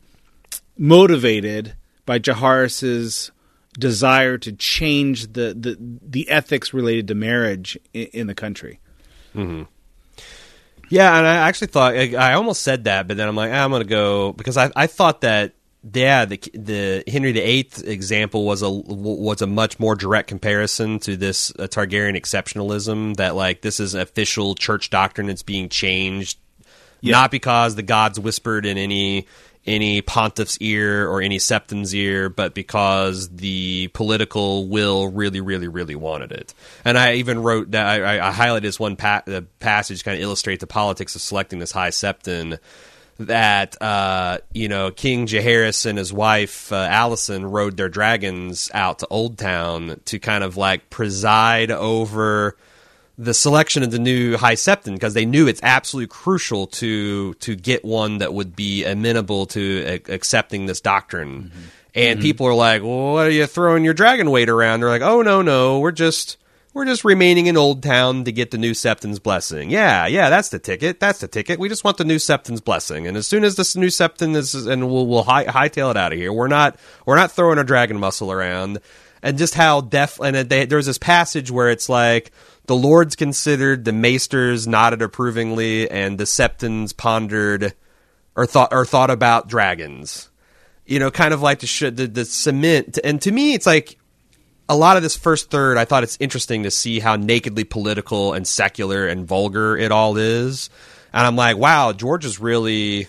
S2: motivated by Jaehaerys's desire to change the, the, the ethics related to marriage in, in the country.
S1: Mm-hmm. Yeah, and I actually thought I, I almost said that, but then I'm like, ah, I'm going to go because I, I thought that yeah, the the Henry the Eighth example was a was a much more direct comparison to this uh, Targaryen exceptionalism. That like this is official church doctrine that's being changed,
S2: Yeah.
S1: not because the gods whispered in any any pontiff's ear or any septon's ear, but because the political will really, really, really wanted it. And I even wrote that I, I highlighted this one pa- uh, passage to kind of illustrate the politics of selecting this high septon. That uh, you know, King Jaehaerys and his wife uh, Alicent rode their dragons out to Old Town to kind of like preside over the selection of the new High Septon because they knew it's absolutely crucial to to get one that would be amenable to a- accepting this doctrine. Mm-hmm. And mm-hmm. people are like, "Well, what are you throwing your dragon weight around?" They're like, "Oh no, no, we're just we're just remaining in Old Town to get the new Septon's blessing." Yeah, yeah, that's the ticket. That's the ticket. We just want the new Septon's blessing. And as soon as this new Septon is, and we'll we'll high, hightail it out of here. We're not we're not throwing our dragon muscle around. And just how def and they, there's this passage where it's like. The lords considered, the maesters nodded approvingly, and the septons pondered or thought or thought about dragons. You know, kind of like the sh- the, the cement. And to me, it's like a lot of this first third. I thought it's interesting to see how nakedly political and secular and vulgar it all is. And I'm like, wow, George is really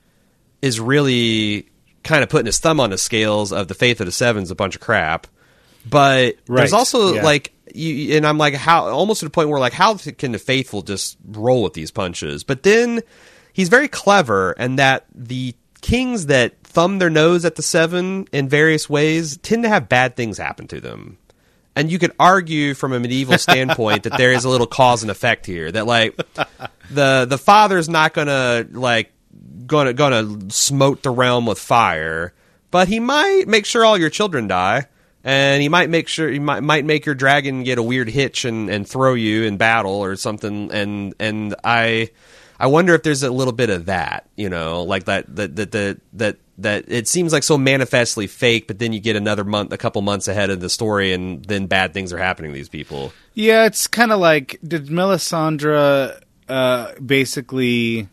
S1: is really kind of putting his thumb on the scales of the Faith of the Seven's a bunch of crap. But
S2: right.
S1: there's also
S2: yeah.
S1: like. You, and I'm like, how almost to the point where like, how can the faithful just roll with these punches? But then he's very clever, and that the kings that thumb their nose at the Seven in various ways tend to have bad things happen to them. And you could argue from a medieval standpoint that there is a little cause and effect here. That like the the father's not gonna like gonna gonna smote the realm with fire, but he might make sure all your children die. And he might make sure he might might make your dragon get a weird hitch and, and throw you in battle or something. And and I I wonder if there's a little bit of that, you know, like that that that that that, that it seems like so manifestly fake, but then you get another month, a couple months ahead of the story, and then bad things are happening to these people.
S2: Yeah, it's kind of like did Melisandre uh, basically.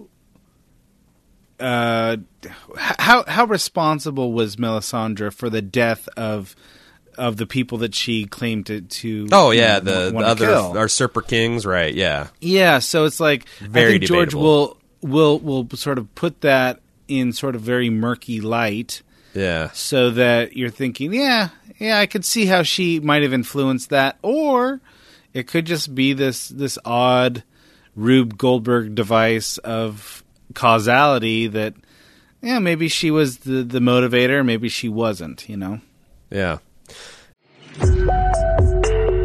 S2: Uh, how how responsible was Melisandre for the death of of the people that she claimed to? to
S1: oh yeah,
S2: you know,
S1: the, the other
S2: kill?
S1: our Usurper kings, right? Yeah,
S2: yeah. So it's like
S1: very
S2: I think George
S1: debatable.
S2: will will will sort of put that in sort of very murky light.
S1: Yeah.
S2: So that you're thinking, yeah, yeah, I could see how she might have influenced that, or it could just be this this odd Rube Goldberg device of causality that, yeah, maybe she was the, the motivator, maybe she wasn't, you know?
S1: Yeah.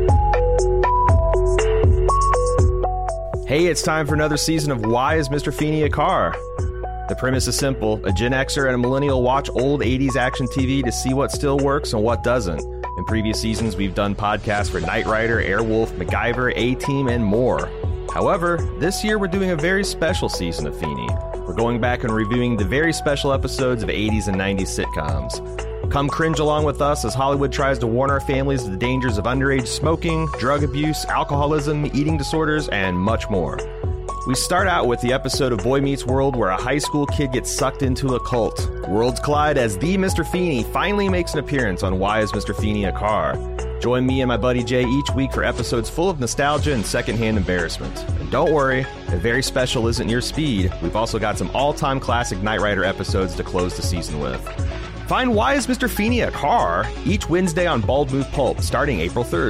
S5: Hey, it's time for another season of Why is Mister Feeney a Car? The premise is simple. A Gen Xer and a millennial watch old eighties action T V to see what still works and what doesn't. In previous seasons, we've done podcasts for Knight Rider, Airwolf, MacGyver, A-Team, and more. However, this year we're doing a very special season of Feeney. We're going back and reviewing the very special episodes of eighties and nineties sitcoms. Come cringe along with us as Hollywood tries to warn our families of the dangers of underage smoking, drug abuse, alcoholism, eating disorders, and much more. We start out with the episode of Boy Meets World where a high school kid gets sucked into a cult. Worlds collide as the Mister Feeney finally makes an appearance on Why is Mister Feeney a Car? Join me and my buddy Jay each week for episodes full of nostalgia and secondhand embarrassment. And don't worry, if very special isn't your speed, we've also got some all-time classic Knight Rider episodes to close the season with. Find Why is Mister Feeney a Car? Each Wednesday on Bald Move Pulp, starting April third.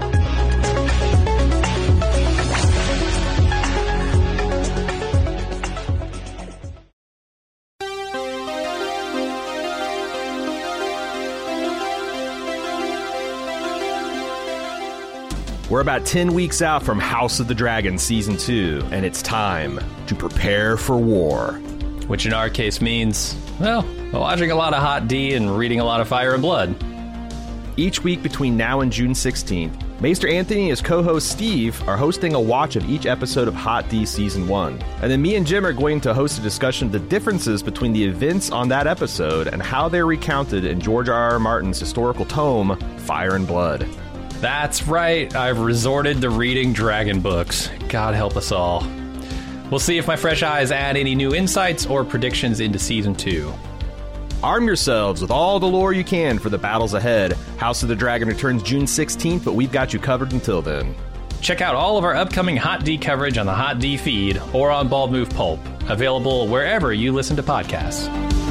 S5: We're about ten weeks out from House of the Dragon Season two, and it's time to prepare for war.
S3: Which in our case means, well, watching a lot of Hot D and reading a lot of Fire and Blood.
S5: Each week between now and June sixteenth, Maester Anthony and his co-host Steve are hosting a watch of each episode of Hot D Season one. And then me and Jim are going to host a discussion of the differences between the events on that episode and how they're recounted in George R. R. Martin's historical tome, Fire and Blood.
S3: That's right, I've resorted to reading dragon books. God help us all. We'll see if my fresh eyes add any new insights or predictions into Season two.
S5: Arm yourselves with all the lore you can for the battles ahead. House of the Dragon returns June sixteenth, but we've got you covered until then.
S3: Check out all of our upcoming Hot D coverage on the Hot D feed or on Bald Move Pulp, available wherever you listen to podcasts.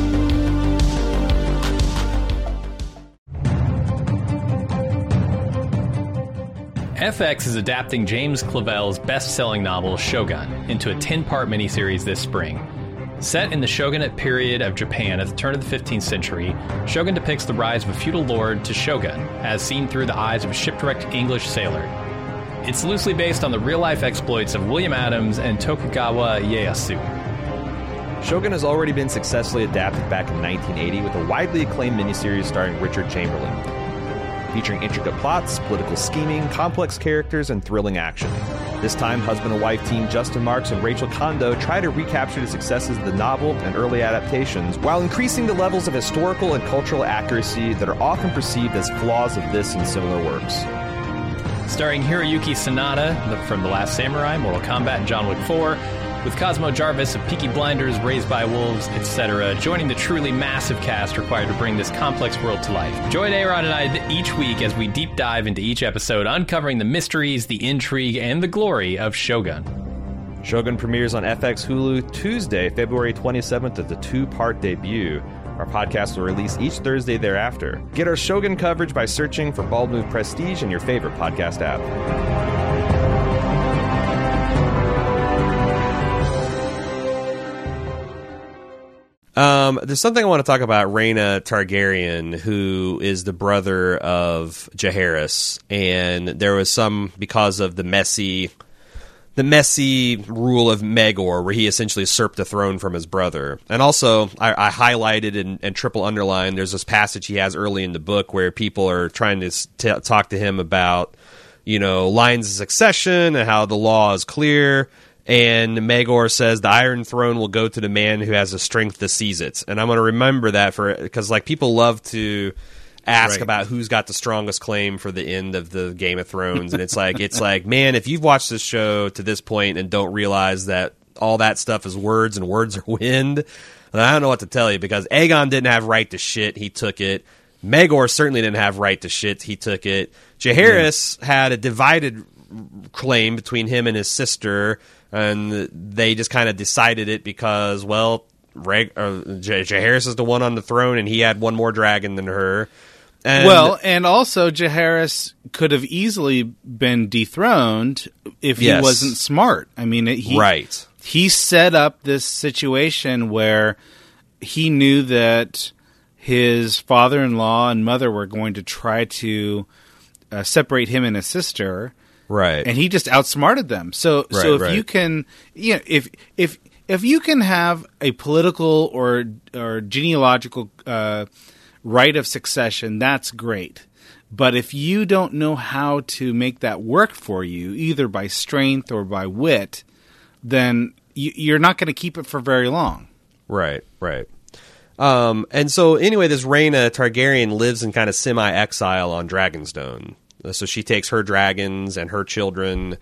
S3: F X is adapting James Clavell's best-selling novel Shogun into a ten-part miniseries this spring. Set in the shogunate period of Japan at the turn of the fifteenth century, Shogun depicts the rise of a feudal lord to shogun, as seen through the eyes of a shipwrecked English sailor. It's loosely based on the real-life exploits of William Adams and Tokugawa Ieyasu.
S5: Shogun has already been successfully adapted back in nineteen eighty with a widely acclaimed miniseries starring Richard Chamberlain, featuring intricate plots, political scheming, complex characters, and thrilling action. This time, husband and wife team Justin Marks and Rachel Kondo try to recapture the successes of the novel and early adaptations while increasing the levels of historical and cultural accuracy that are often perceived as flaws of this and similar works.
S3: Starring Hiroyuki Sanada from The Last Samurai, Mortal Kombat, and John Wick four, with Cosmo Jarvis of Peaky Blinders, Raised by Wolves, et cetera, joining the truly massive cast required to bring this complex world to life. Join Aaron and I each week as we deep dive into each episode, uncovering the mysteries, the intrigue, and the glory of Shogun.
S5: Shogun premieres on F X Hulu Tuesday, February twenty-seventh at the two-part debut. Our podcast will release each Thursday thereafter. Get our Shogun coverage by searching for Bald Move Prestige in your favorite podcast app.
S1: Um, there's something I want to talk about Rhaena Targaryen, who is the brother of Jaehaerys, and there was some, because of the messy, the messy rule of Maegor, where he essentially usurped the throne from his brother. And also, I, I highlighted and, and triple underlined, there's this passage he has early in the book where people are trying to t- talk to him about, you know, lines of succession and how the law is clear. And Maegor says the Iron Throne will go to the man who has the strength to seize it. And I'm going to remember that for because like people love to ask right. about who's got the strongest claim for the end of the Game of Thrones, and it's like it's like man, if you've watched this show to this point and don't realize that all that stuff is words and words are wind, then I don't know what to tell you, because Aegon didn't have right to shit, he took it. Maegor certainly didn't have right to shit, he took it. Jaehaerys yeah. had a divided claim between him and his sister. And they just kind of decided it because, well, Reg- uh, J- Jaehaerys is the one on the throne, and he had one more dragon than her. And
S2: well, and also Jaehaerys could have easily been dethroned if he
S1: yes.
S2: wasn't smart. I mean, he
S1: right.
S2: he set up this situation where he knew that his father-in-law and mother were going to try to uh, separate him and his sister.
S1: Right.
S2: And he just outsmarted them. So
S1: Right,
S2: so if
S1: right.
S2: you can, you know, if if if you can have a political or or genealogical uh, right of succession, that's great. But if you don't know how to make that work for you, either by strength or by wit, then you, you're not going to keep it for very long.
S1: Right, right. Um, and so anyway, this Rhaena Targaryen lives in kind of semi-exile on Dragonstone. So she takes her dragons and her children,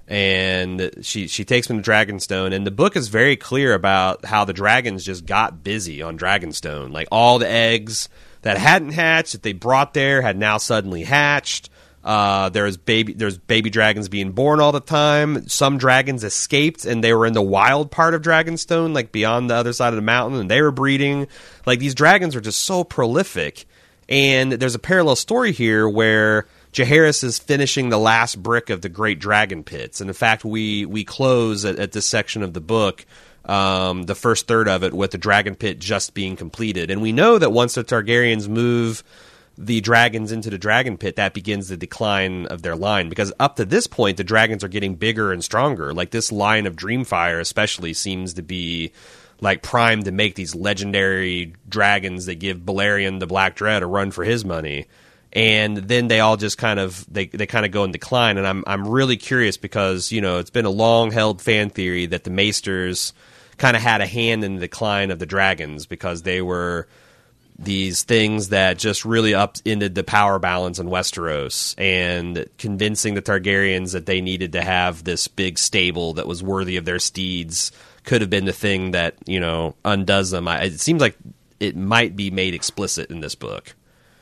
S1: and she she takes them to Dragonstone. And the book is very clear about how the dragons just got busy on Dragonstone. Like all the eggs that hadn't hatched, that they brought there, had now suddenly hatched. Uh, there's baby, there's baby dragons being born all the time. Some dragons escaped, and they were in the wild part of Dragonstone, like beyond the other side of the mountain, and they were breeding. Like these dragons are just so prolific. And there's a parallel story here where Jaehaerys is finishing the last brick of the Great Dragon Pits, and in fact, we we close at, at this section of the book. Um, the first third of it with the dragon pit just being completed. And we know that once the Targaryens move the dragons into the dragon pit, that begins the decline of their line. Because up to this point, the dragons are getting bigger and stronger. Like this line of Dreamfire especially seems to be like primed to make these legendary dragons that give Balerion the Black Dread a run for his money. And then they all just kind of they, they kind of go in decline. And I'm I'm really curious because, you know, it's been a long held fan theory that the Maesters kind of had a hand in the decline of the dragons because they were these things that just really upended the power balance in Westeros, and convincing the Targaryens that they needed to have this big stable that was worthy of their steeds could have been the thing that, you know, undoes them. I, it seems like it might be made explicit in this book,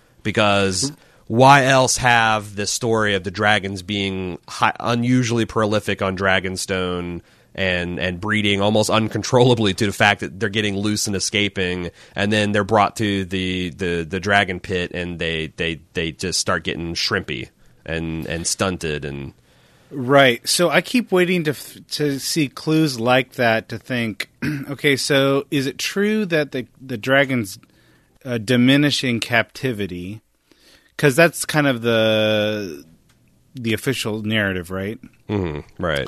S1: because why else have the story of the dragons being high, unusually prolific on Dragonstone and and breeding almost uncontrollably, to the fact that they're getting loose and escaping, and then they're brought to the, the, the dragon pit and they, they, they just start getting shrimpy and, and stunted and
S2: Right. So I keep waiting to to see clues like that to think, okay, so is it true that the the dragons uh, diminish in captivity? Because that's kind of the the official narrative, right?
S1: Mm-hmm. Right.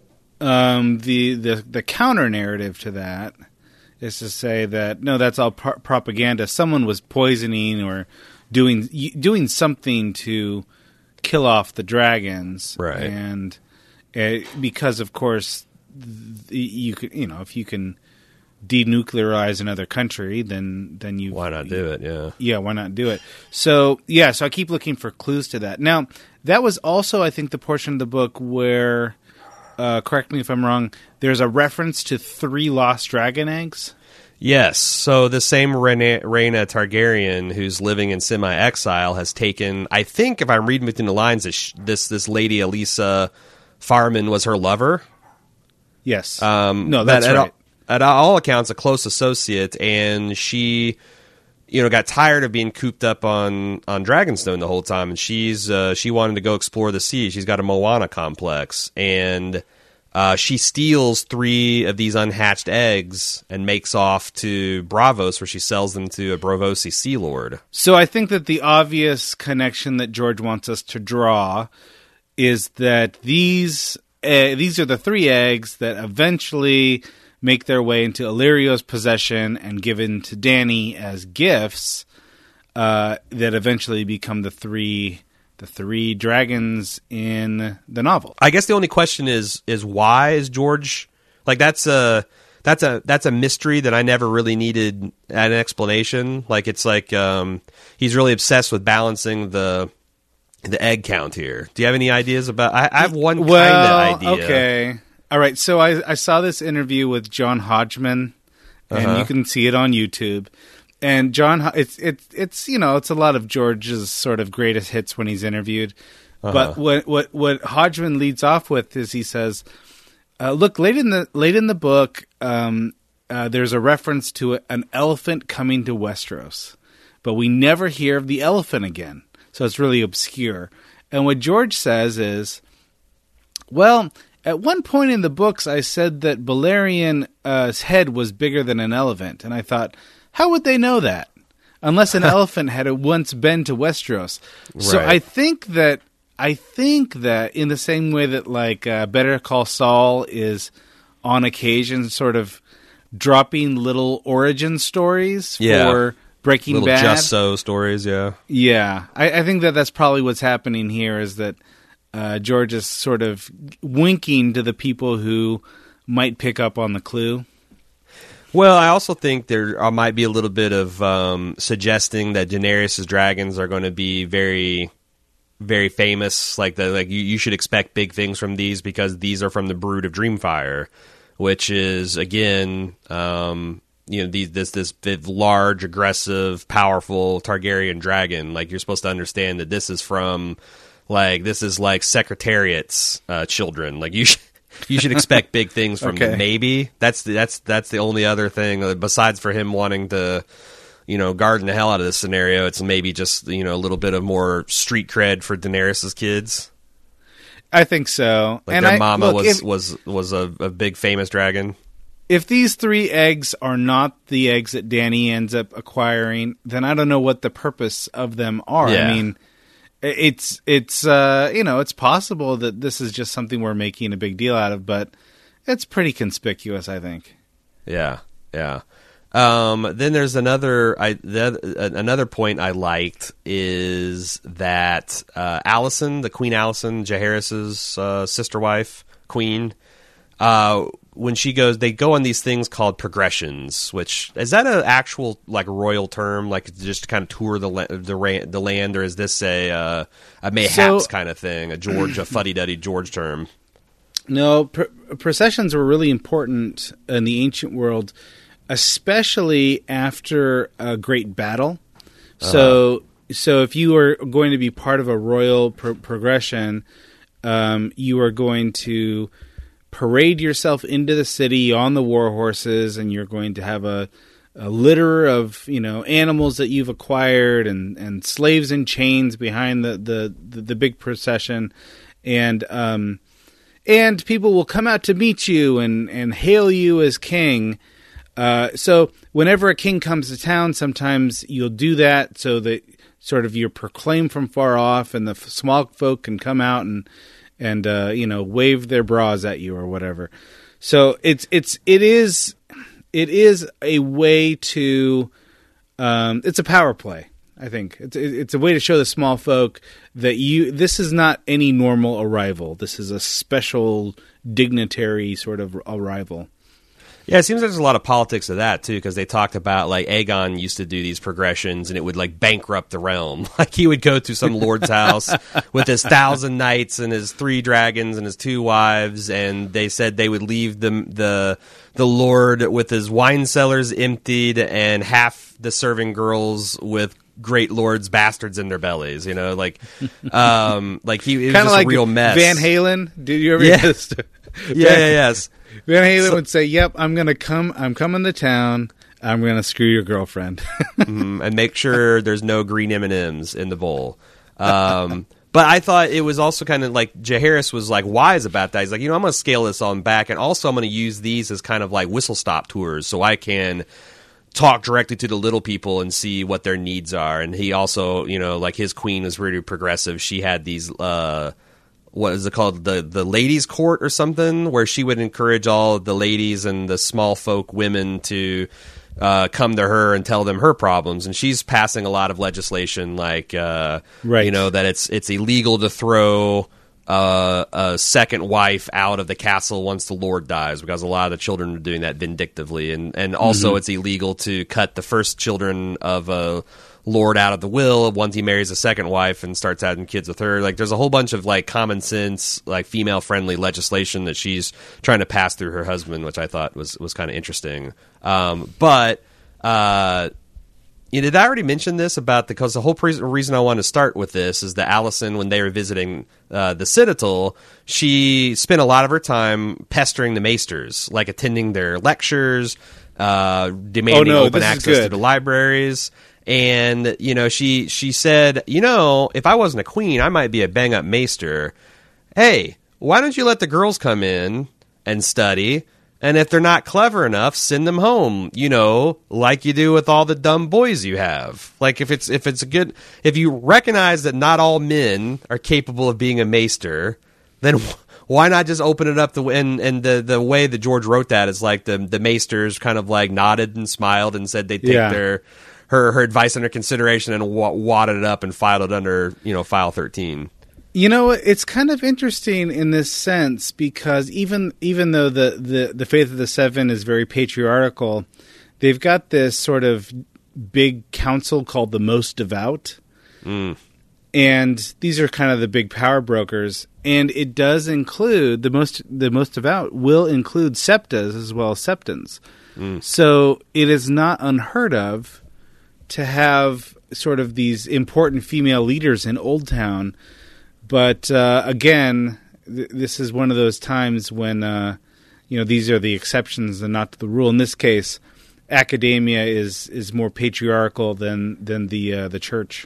S2: Um, the, the, the counter narrative to that is to say that, no, that's all pro- propaganda. Someone was poisoning or doing doing something to kill off the dragons.
S1: Right.
S2: And uh, because, of course, th- you could, you know, if you can denuclearize another country, then then you
S1: why not do it? Yeah.
S2: Yeah, why not do it? So, yeah, so I keep looking for clues to that. Now, that was also, I think, the portion of the book where, uh, correct me if I'm wrong, there's a reference to three lost dragon eggs.
S1: Yes. So the same Rhaena, Rhaena Targaryen, who's living in semi-exile, has taken, I think, if I'm reading between the lines, this this, this lady, Elisa Farman, was her lover.
S2: Yes.
S1: Um,
S2: no, that's
S1: at,
S2: right.
S1: At all, at all accounts, a close associate, and she, you know, got tired of being cooped up on, on Dragonstone the whole time, and she's uh, she wanted to go explore the sea. She's got a Moana complex, and uh, she steals three of these unhatched eggs and makes off to Braavos, where she sells them to a Braavosi Sea Lord.
S2: So I think that the obvious connection that George wants us to draw is that these uh, these are the three eggs that eventually make their way into Illyrio's possession and given to Dany as gifts, uh, that eventually become the three the three dragons in the novel.
S1: I guess the only question is is why is George like that's a that's a that's a mystery that I never really needed an explanation. Like it's like um, he's really obsessed with balancing the the egg count here. Do you have any ideas about? I, I have one
S2: well,
S1: kind of idea.
S2: Okay. All right, so I, I saw this interview with John Hodgman, and
S1: Uh-huh.
S2: you can see it on YouTube. And John, Ho- it's it's it's you know it's a lot of George's sort of greatest hits when he's interviewed.
S1: Uh-huh.
S2: But what what what Hodgman leads off with is he says, uh, "Look, late in the late in the book, um, uh, there's a reference to a, an elephant coming to Westeros, but we never hear of the elephant again. So it's really obscure." And what George says is, well, at one point in the books, I said that Balerion's uh, head was bigger than an elephant, and I thought, how would they know that? Unless an elephant had once been to Westeros. So
S1: Right.
S2: I think that I think that in the same way that like uh, Better Call Saul is on occasion sort of dropping little origin stories
S1: Yeah.
S2: for Breaking
S1: Little
S2: Bad.
S1: just so stories, yeah.
S2: Yeah, I, I think that that's probably what's happening here is that uh, George is sort of winking to the people who might pick up on the clue.
S1: Well, I also think there uh, might be a little bit of um, suggesting that Daenerys' dragons are going to be very, very famous. Like the like you, you should expect big things from these because these are from the brood of Dreamfire, which is again, um, you know, these this this large, aggressive, powerful Targaryen dragon. Like you're supposed to understand that this is from, like this is like Secretariat's uh, children. Like you. Should, You should expect big things from
S2: Okay.
S1: them. Maybe that's the, that's that's the only other thing uh, besides for him wanting to, you know, garden the hell out of this scenario. It's maybe just you know a little bit of more street cred for Daenerys' kids.
S2: I think so.
S1: Like
S2: and
S1: their
S2: I,
S1: mama
S2: look,
S1: was
S2: if,
S1: was was a, a big famous dragon.
S2: if these three eggs are not the eggs that Dany ends up acquiring, then I don't know what the purpose of them are.
S1: Yeah.
S2: I mean, it's it's uh, you know it's possible that this is just something we're making a big deal out of, but it's pretty conspicuous, I think.
S1: Yeah, yeah. Um, then there's another I the, another point I liked is that uh, Alicent, the Queen Alicent, Jaehaerys's uh, sister wife, queen. Uh, when she goes, they go on these things called progressions. Which is that an actual like royal term, like just to kind of tour the la- the, ra- the land, or is this a uh, a mayhaps
S2: So-
S1: kind of thing, a George, a fuddy duddy George term?
S2: No, pr- processions were really important in the ancient world, especially after a great battle. So, so if you are going to be part of a royal pro- progression, um, you are going to parade yourself into the city on the war horses, and you're going to have a, a litter of you know animals that you've acquired, and, and slaves in chains behind the the, the, the big procession, and um, and people will come out to meet you and, and hail you as king. Uh, so whenever a king comes to town, sometimes you'll do that so that sort of you're proclaimed from far off, and the f- small folk can come out and and uh, you know wave their bras at you or whatever. So it's it's it is it is a way to um, it's a power play. I think it's it's a way to show the small folk that you this is not any normal arrival. This is a special dignitary sort of arrival.
S1: Yeah, it seems there's a lot of politics of that, too, because they talked about, like, Aegon used to do these progressions, and it would, like, bankrupt the realm. Like, he would go to some lord's house with his thousand knights and his three dragons and his two wives, and they said they would leave the the, the lord with his wine cellars emptied and half the serving girls with great lords' bastards in their bellies, you know? Like, um, like he, it was
S2: Kind of
S1: just
S2: like
S1: a real mess.
S2: Van Halen. Did you ever
S1: Yeah.
S2: hear this?
S1: Yeah, yeah, yes.
S2: Van Halen
S1: So-
S2: would say, "Yep, I'm gonna come. I'm coming to town. I'm gonna screw your girlfriend."
S1: Mm, and make sure there's no green M and M's in the bowl. Um, but I thought it was also kind of like Jaehaerys was like wise about that. He's like, you know, I'm going to scale this on back, and also I'm going to use these as kind of like whistle stop tours, so I can talk directly to the little people and see what their needs are. And he also, you know, like his queen was really progressive. She had these. Uh, what is it called? The the ladies' court or something, where she would encourage all of the ladies and the small folk women to uh, come to her and tell them her problems. And she's passing a lot of legislation, like uh,
S2: Right.
S1: you know, that it's it's illegal to throw uh, a second wife out of the castle once the lord dies, because a lot of the children are doing that vindictively, and and also it's illegal to cut the first children of a lord out of the will once he marries a second wife and starts having kids with her. Like, there's a whole bunch of like common sense, like female friendly legislation that she's trying to pass through her husband, which I thought was was kind of interesting. Um, but uh, you know, did I already mention this about the, because the whole pre- reason I want to start with this is that Alicent, when they were visiting uh, the Citadel, she spent a lot of her time pestering the maesters, like attending their lectures, uh, demanding
S2: Oh, no,
S1: open
S2: this is
S1: access to
S2: good.
S1: the libraries. And, you know, she she said, you know, if I wasn't a queen, I might be a bang-up maester. Hey, why don't you let the girls come in and study? And if they're not clever enough, send them home, you know, like you do with all the dumb boys you have. Like if it's if it's a good if you recognize that not all men are capable of being a maester, then why not just open it up the and and the the way that George wrote that is like the the maesters kind of like nodded and smiled and said they'd take
S2: Yeah.
S1: their her her advice under consideration and wa- wadded it up and filed it under, you know, file thirteen.
S2: You know, it's kind of interesting in this sense because even even though the, the, the Faith of the Seven is very patriarchal, they've got this sort of big council called the Most Devout.
S1: Mm.
S2: And these are kind of the big power brokers. And it does include, the most the most devout will include septas as well as septons.
S1: Mm.
S2: So it is not unheard of to have sort of these important female leaders in Old Town. But uh, again, th- this is one of those times when, uh, you know, these are the exceptions and not the rule. In this case, academia is, is more patriarchal than than the uh, the church.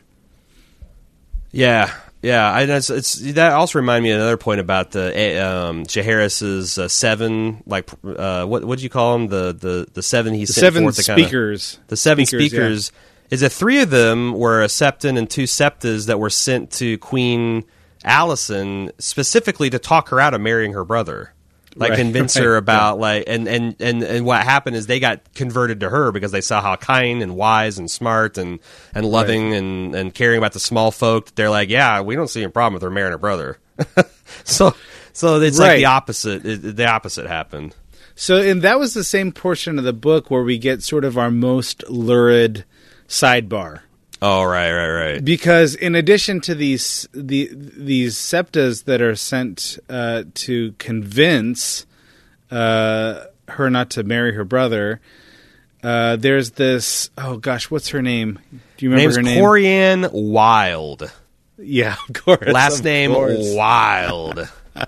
S1: Yeah, yeah. I, it's, it's that also reminded me of another point about the um, Jaehaerys's uh, seven, like uh, what what do you call them? The the the seven he
S2: The
S1: sent
S2: seven
S1: forth to kinda-
S2: speakers.
S1: the seven
S2: Speakers,
S1: speakers. Is that three of them were a septon and two septas that were sent to Queen Allison specifically to talk her out of marrying her brother. Like
S2: Right,
S1: convince
S2: right,
S1: her about like and, and, and, and what happened is they got converted to her because they saw how kind and wise and smart and, and loving
S2: Right.
S1: and, and caring about the small folk. They're like, yeah, we don't see a problem with her marrying her brother. so so it's like
S2: Right.
S1: the opposite. It, the opposite happened.
S2: So, and that was the same portion of the book where we get sort of our most lurid sidebar.
S1: Oh right right right.
S2: Because in addition to these the these septas that are sent uh, to convince uh, her not to marry her brother, uh, there's this. Oh gosh, what's her name? Do you
S1: Her
S2: remember
S1: name's
S2: her name?
S1: Corianne Wilde.
S2: Yeah, of course.
S1: Last
S2: of
S1: name
S2: course.
S1: Wilde.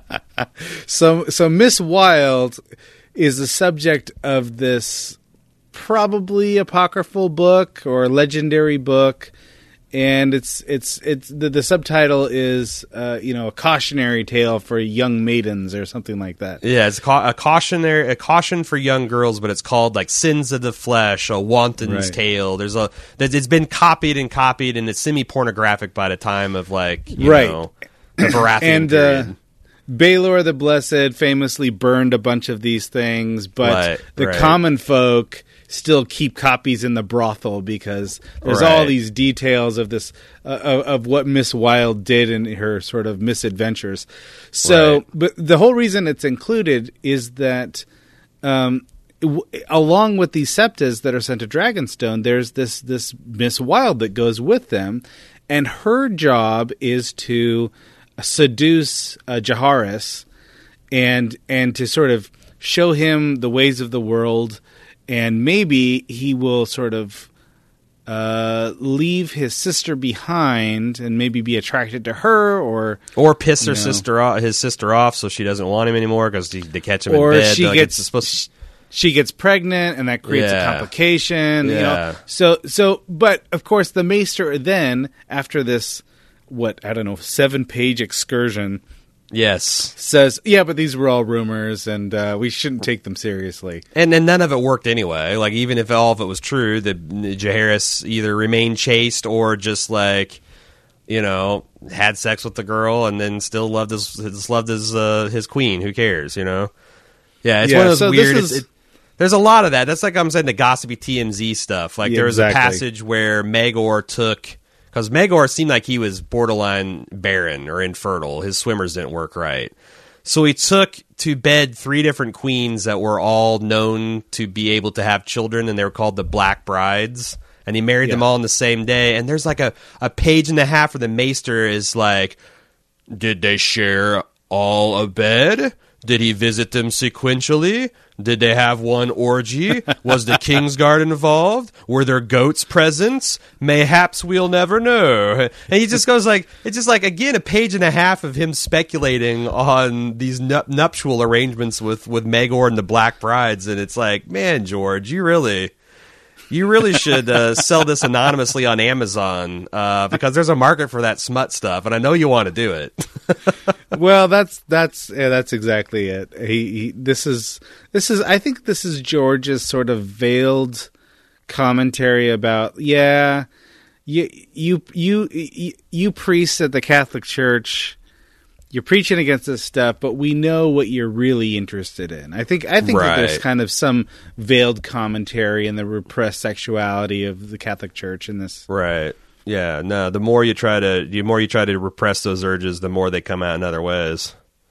S2: So, so Miss Wilde is the subject of this probably apocryphal book or legendary book, and it's it's it's the, the subtitle is uh, you know, a cautionary tale for young maidens or something like that.
S1: Yeah, it's ca- a cautionary a caution for young girls, but it's called like Sins of the Flesh, a Wanton's
S2: Right.
S1: Tale. There's a that it's been copied and copied, and it's semi pornographic by the time of like you
S2: Right.
S1: know the Baratheon
S2: And uh,
S1: period.
S2: Baelor the Blessed famously burned a bunch of these things, but
S1: Right,
S2: the
S1: right.
S2: common folk still keep copies in the brothel because there's all
S1: Right.
S2: these details of this uh, of, of what Miss Wilde did in her sort of misadventures. So,
S1: Right.
S2: but the whole reason it's included is that um, w- along with these septas that are sent to Dragonstone, there's this this Miss Wilde that goes with them, and her job is to seduce uh, Jaehaerys and and to sort of show him the ways of the world, and maybe he will sort of uh, leave his sister behind and maybe be attracted to her, or
S1: Or piss her
S2: you know.
S1: sister off, his sister off, so she doesn't want him anymore because they catch him
S2: or
S1: in bed.
S2: she
S1: Like,
S2: gets
S1: it's supposed.
S2: she gets pregnant, and that creates
S1: Yeah.
S2: a complication. You
S1: Yeah.
S2: know? So so, but of course, the Maester then, after this, what I don't know, seven page excursion,
S1: Yes,
S2: says, yeah, but these were all rumors, and uh, we shouldn't take them seriously.
S1: and then none of it worked anyway. Like even if all of it was true, that Jaehaerys either remained chaste or just like, you know, had sex with the girl and then still loved his, his loved his uh, his queen. Who cares? You know? Yeah, it's
S2: Yeah,
S1: one of those
S2: so this
S1: weird.
S2: is-
S1: it, it, there's a lot of that. That's like I'm saying the gossipy T M Z stuff. Like
S2: Yeah,
S1: there was
S2: exactly.
S1: a passage where Maegor took. Because Maegor seemed like he was borderline barren or infertile. His swimmers didn't work right. So he took to bed three different queens that were all known to be able to have children, and they were called the Black Brides. And he married them
S2: Yeah.
S1: all on the same day. And there's like a, a page and a half where the Maester is like, did they share all a bed? Did he visit them sequentially? Did they have one orgy? Was the Kingsguard involved? Were there goats present? Mayhaps we'll never know. And he just goes like, it's just like, again, a page and a half of him speculating on these nup- nuptial arrangements with, with Maegor and the Black Brides. And it's like, man, George, you really, You really should uh, sell this anonymously on Amazon uh, because there's a market for that smut stuff, and I know you want to do it.
S2: Well, that's that's yeah, that's exactly it. He, he this is this is I think this is George's sort of veiled commentary about yeah, you you you you, you priests at the Catholic Church, you're preaching against this stuff, but we know what you're really interested in. I think I think
S1: right.
S2: that there's kind of some veiled commentary in the repressed sexuality of the Catholic Church in this.
S1: Right. Yeah. No. The more you try to, the more you try to repress those urges, the more they come out in other ways.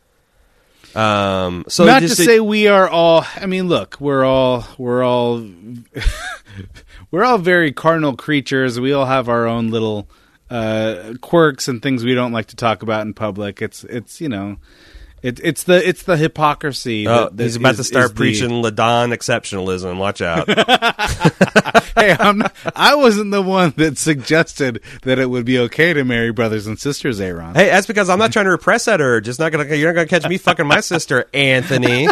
S1: Um. So
S2: not
S1: just
S2: to say we are all. I mean, look, we're all we're all we're all very carnal creatures. We all have our own little uh, quirks and things we don't like to talk about in public. It's it's you know, it, it's the it's the hypocrisy.
S1: Oh,
S2: that, that
S1: he's about
S2: is,
S1: to start
S2: the,
S1: preaching Ladon exceptionalism. Watch out.
S2: Hey, I'm not, I wasn't the one that suggested that it would be okay to marry brothers and sisters, Aaron.
S1: Hey, that's because I'm not trying to repress that urge. It's not gonna. You're not gonna catch me fucking my sister, Anthony.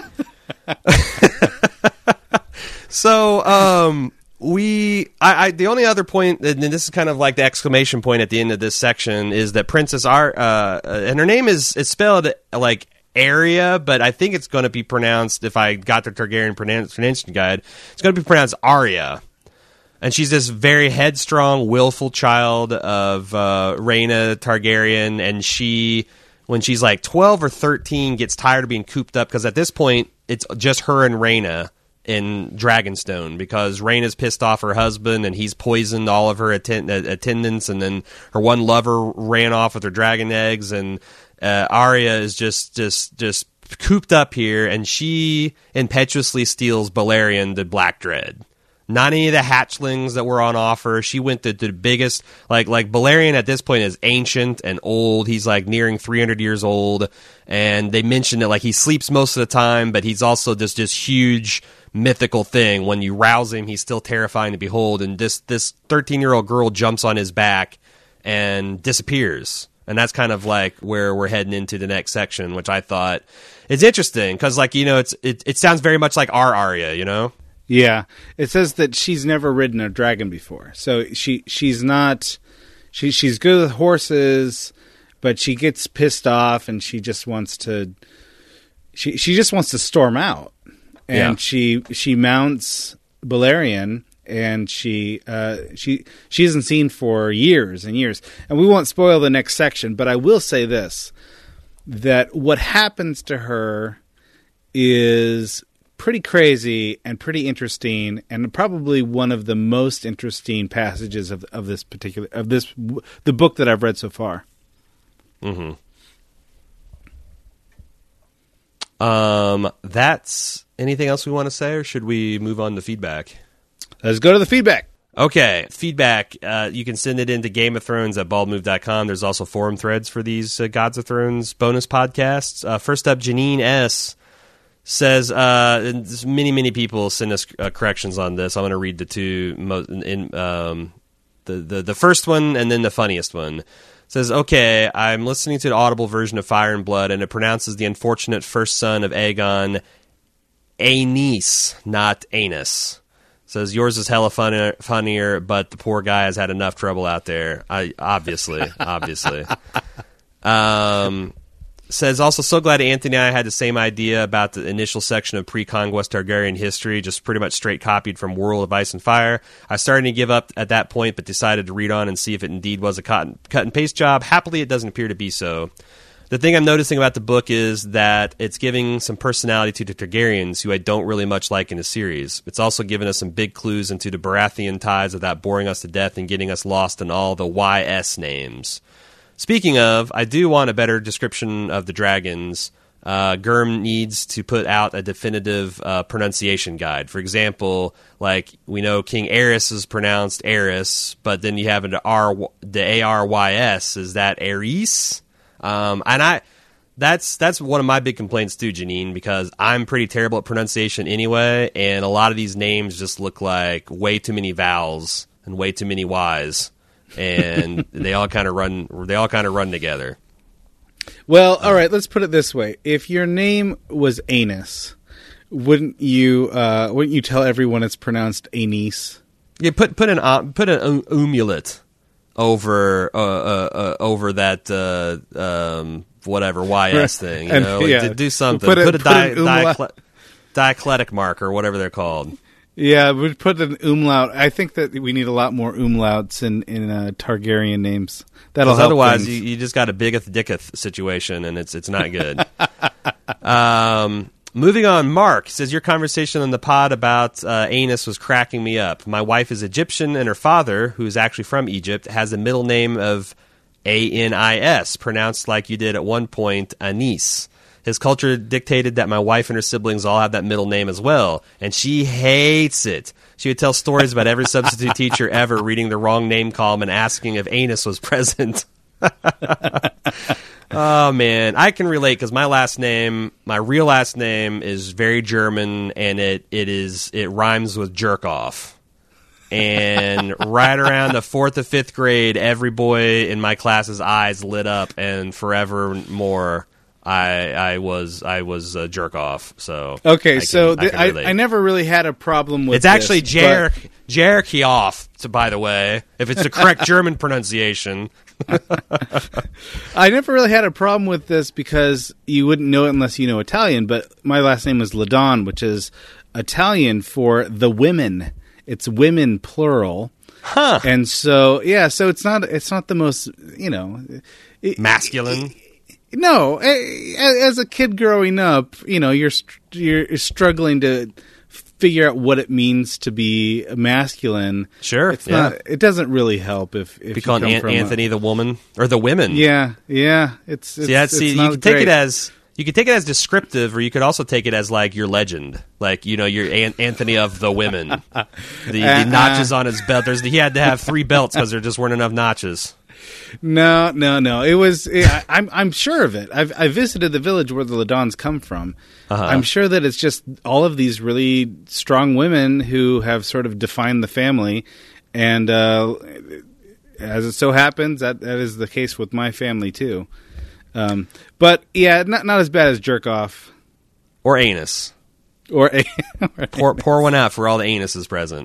S1: So, um, we, I, I, the only other point, and this is kind of like the exclamation point at the end of this section, is that Princess Ar, uh, and her name is is spelled like Arya, but I think it's going to be pronounced. If I got the Targaryen pronunciation guide, it's going to be pronounced Arya. And she's this very headstrong, willful child of uh, Rhaena Targaryen, and she, when she's like twelve or thirteen, gets tired of being cooped up, because at this point, it's just her and Rhaena in Dragonstone, because Rhaena's pissed off her husband, and he's poisoned all of her atten- attendants, and then her one lover ran off with her dragon eggs, and uh, Arya is just, just, just cooped up here, and she impetuously steals Balerion the Black Dread. Not any of the hatchlings that were on offer. She went to the biggest, like like Balerion at this point is ancient and old. He's like nearing three hundred years old, and they mentioned that like he sleeps most of the time, but he's also this just huge mythical thing. When you rouse him, he's still terrifying to behold. And this this thirteen year old girl jumps on his back and disappears. And that's kind of like where we're heading into the next section, which I thought is interesting because, like, you know, it's it, it sounds very much like our Arya, you know.
S2: Yeah, it says that she's never ridden a dragon before, so she she's not she she's good with horses, but she gets pissed off and she just wants to she she just wants to storm out, and
S1: yeah.
S2: she she mounts Balerion, and she uh, she she isn't seen for years and years, and we won't spoil the next section, but I will say this, that what happens to her is pretty crazy and pretty interesting, and probably one of the most interesting passages of of this particular of this the book that I've read so far.
S1: Mm-hmm. Um, that's anything else we want to say, or should we move on to feedback?
S2: Let's go to the feedback.
S1: Okay, feedback. Uh, you can send it into Game of Thrones at bald move dot com. There's also forum threads for these uh, Gods of Thrones bonus podcasts. Uh, first up, Janine S. says, uh, and many, many people send us uh, corrections on this. I'm going to read the two, mo- in, um, the, the, the first one and then the funniest one. It says, okay, I'm listening to the Audible version of Fire and Blood, and it pronounces the unfortunate first son of Aegon Aenys, not Anus. Says, yours is hella funnier, funnier, but the poor guy has had enough trouble out there. I Obviously, obviously. Um... Says, also so glad Anthony and I had the same idea about the initial section of pre-Conquest Targaryen history, just pretty much straight copied from World of Ice and Fire. I started to give up at that point, but decided to read on and see if it indeed was a cut and, cut and paste job. Happily, it doesn't appear to be so. The thing I'm noticing about the book is that it's giving some personality to the Targaryens, who I don't really much like in the series. It's also given us some big clues into the Baratheon ties without boring us to death and getting us lost in all the Y S names. Speaking of, I do want a better description of the dragons. Uh, Gurm needs to put out a definitive uh, pronunciation guide. For example, like we know King Aerys is pronounced Aerys, but then you have an R, the A R Y S. Is that Aerys? Um, and I, that's that's one of my big complaints too, Janine, because I'm pretty terrible at pronunciation anyway, and a lot of these names just look like way too many vowels and way too many Y's. And they all kind of run. They all kind of run together.
S2: Well, all right. Let's put it this way: if your name was Anus, wouldn't you? Uh, wouldn't you tell everyone it's pronounced Anise?
S1: Yeah, put put an uh, put an um, umulet over uh, uh, uh, over that uh, um, whatever Y S thing. You
S2: And,
S1: know,
S2: yeah.
S1: do, do something.
S2: Put
S1: Put,
S2: a-
S1: a
S2: put
S1: di-
S2: an umlaut.
S1: diacl- diacletic mark or whatever they're called.
S2: Yeah, we'd put an umlaut. I think that we need a lot more umlauts in in uh, Targaryen names. That'll
S1: Because
S2: help.
S1: otherwise,
S2: things.
S1: you, you just got a biggeth dicketh situation, and it's it's not good. um, moving on, Mark says your conversation on the pod about uh, anus was cracking me up. My wife is Egyptian, and her father, who's actually from Egypt, has a middle name of A N I S, pronounced like you did at one point, Anis. His culture dictated that my wife and her siblings all have that middle name as well, and she hates it. She would tell stories about every substitute teacher ever reading the wrong name column and asking if anus was present. Oh, man. I can relate because my last name, my real last name is very German, and it, it is it rhymes with jerk off. And right around the fourth or fifth grade, every boy in my class's eyes lit up, and forevermore, I I was I was a jerk off. So
S2: Okay,
S1: I can-
S2: so
S1: I,
S2: th-
S1: can
S2: I,
S1: relate.
S2: I never really had a problem with
S1: It's actually
S2: this,
S1: Jer Jerky off. To by the way, if it's the correct German pronunciation.
S2: but I never really had a problem with this because you wouldn't know it unless you know Italian. But my last name is Ladon, which is Italian for the women. It's women plural.
S1: Huh.
S2: And so yeah, so it's not it's not the most, you know, it,
S1: Masculine.
S2: No, a- as a kid growing up, you know, you're str- you're struggling to figure out what it means to be masculine.
S1: Sure,
S2: it's
S1: yeah.
S2: not. It doesn't really help if if
S1: Be
S2: you
S1: calling
S2: come
S1: An-
S2: from a-
S1: Anthony the woman or the women.
S2: yeah, yeah. It's, it's
S1: Yeah,
S2: it's
S1: see,
S2: not
S1: you could take
S2: great.
S1: it as you could take it as descriptive, or you could also take it as like your legend, like you know, your An- Anthony of the women. The, the
S2: Uh-uh.
S1: notches on his belt. There's the, he had to have three belts because there just weren't enough notches.
S2: No, no, no. It was. It, I, I'm I'm sure of it. I've I visited the village where the Ladons come from.
S1: Uh-huh.
S2: I'm sure that it's just all of these really strong women who have sort of defined the family, and uh, as it so happens, that that is the case with my family too. Um, but yeah, not not as bad as jerk off
S1: Or anus.
S2: or a.
S1: Pour, pour one out for all the anuses present.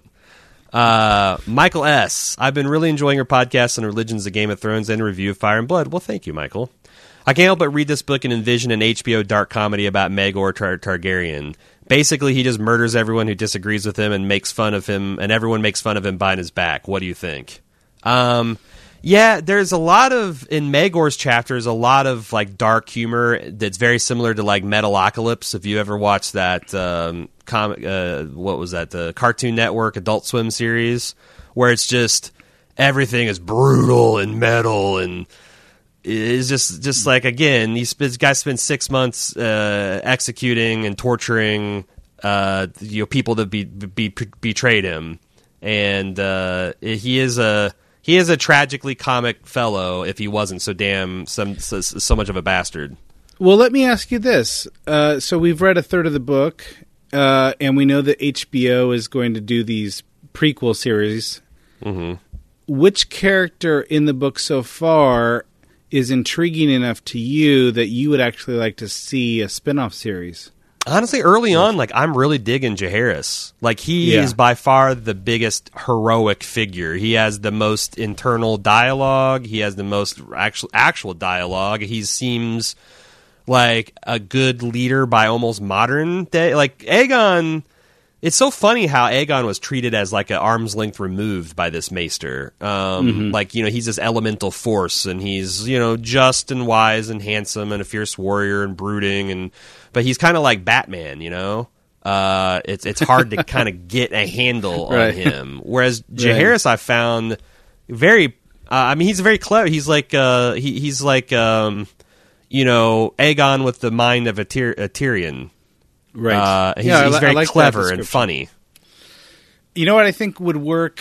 S1: Uh, Michael S. I've been really enjoying your podcast on religions of Game of Thrones and review of Fire and Blood. Well, thank you, Michael. I can't help but read this book and envision an H B O dark comedy about Maegor Tar- Targaryen. Basically, he just murders everyone who disagrees with him and makes fun of him, and everyone makes fun of him behind his back. What do you think? Um, yeah, there's a lot of, in Maegor's chapters, a lot of like dark humor that's very similar to like Metalocalypse. If you ever watched that um, comic, uh, what was that, the Cartoon Network Adult Swim series, where it's just everything is brutal and metal and it's just just like, again, these this guy spent six months uh, executing and torturing uh, you know people that be, be, betrayed him, and uh, he is a he is a tragically comic fellow. If he wasn't so damn some so, so much of a bastard.
S2: Well, let me ask you this. Uh, so we've read a third of the book, uh, and we know that H B O is going to do these prequel series.
S1: Mm-hmm.
S2: Which character in the book so far is intriguing enough to you that you would actually like to see a spin-off series?
S1: Honestly, early on, like I'm really digging Jaehaerys. Like he
S2: Yeah.
S1: is by far the biggest heroic figure. He has the most internal dialogue. He has the most actual actual dialogue. He seems like a good leader by almost modern day. Like Aegon, it's so funny how Aegon was treated as like an arm's length removed by this maester. Um,
S2: Mm-hmm.
S1: Like, you know, he's this elemental force, and he's, you know, just and wise and handsome and a fierce warrior and brooding, and but he's kind of like Batman, you know. Uh, it's it's hard to kind of get a handle
S2: Right.
S1: on him. Whereas Jaehaerys, I found very. Uh, I mean, he's very clever. He's like uh, he, he's like um, you know, Aegon with the mind of a, Tyr- a Tyrion.
S2: Right.
S1: Uh, he's
S2: Yeah, I
S1: he's
S2: li- I
S1: very
S2: like that
S1: clever and
S2: description.
S1: funny.
S2: You know what I think would work,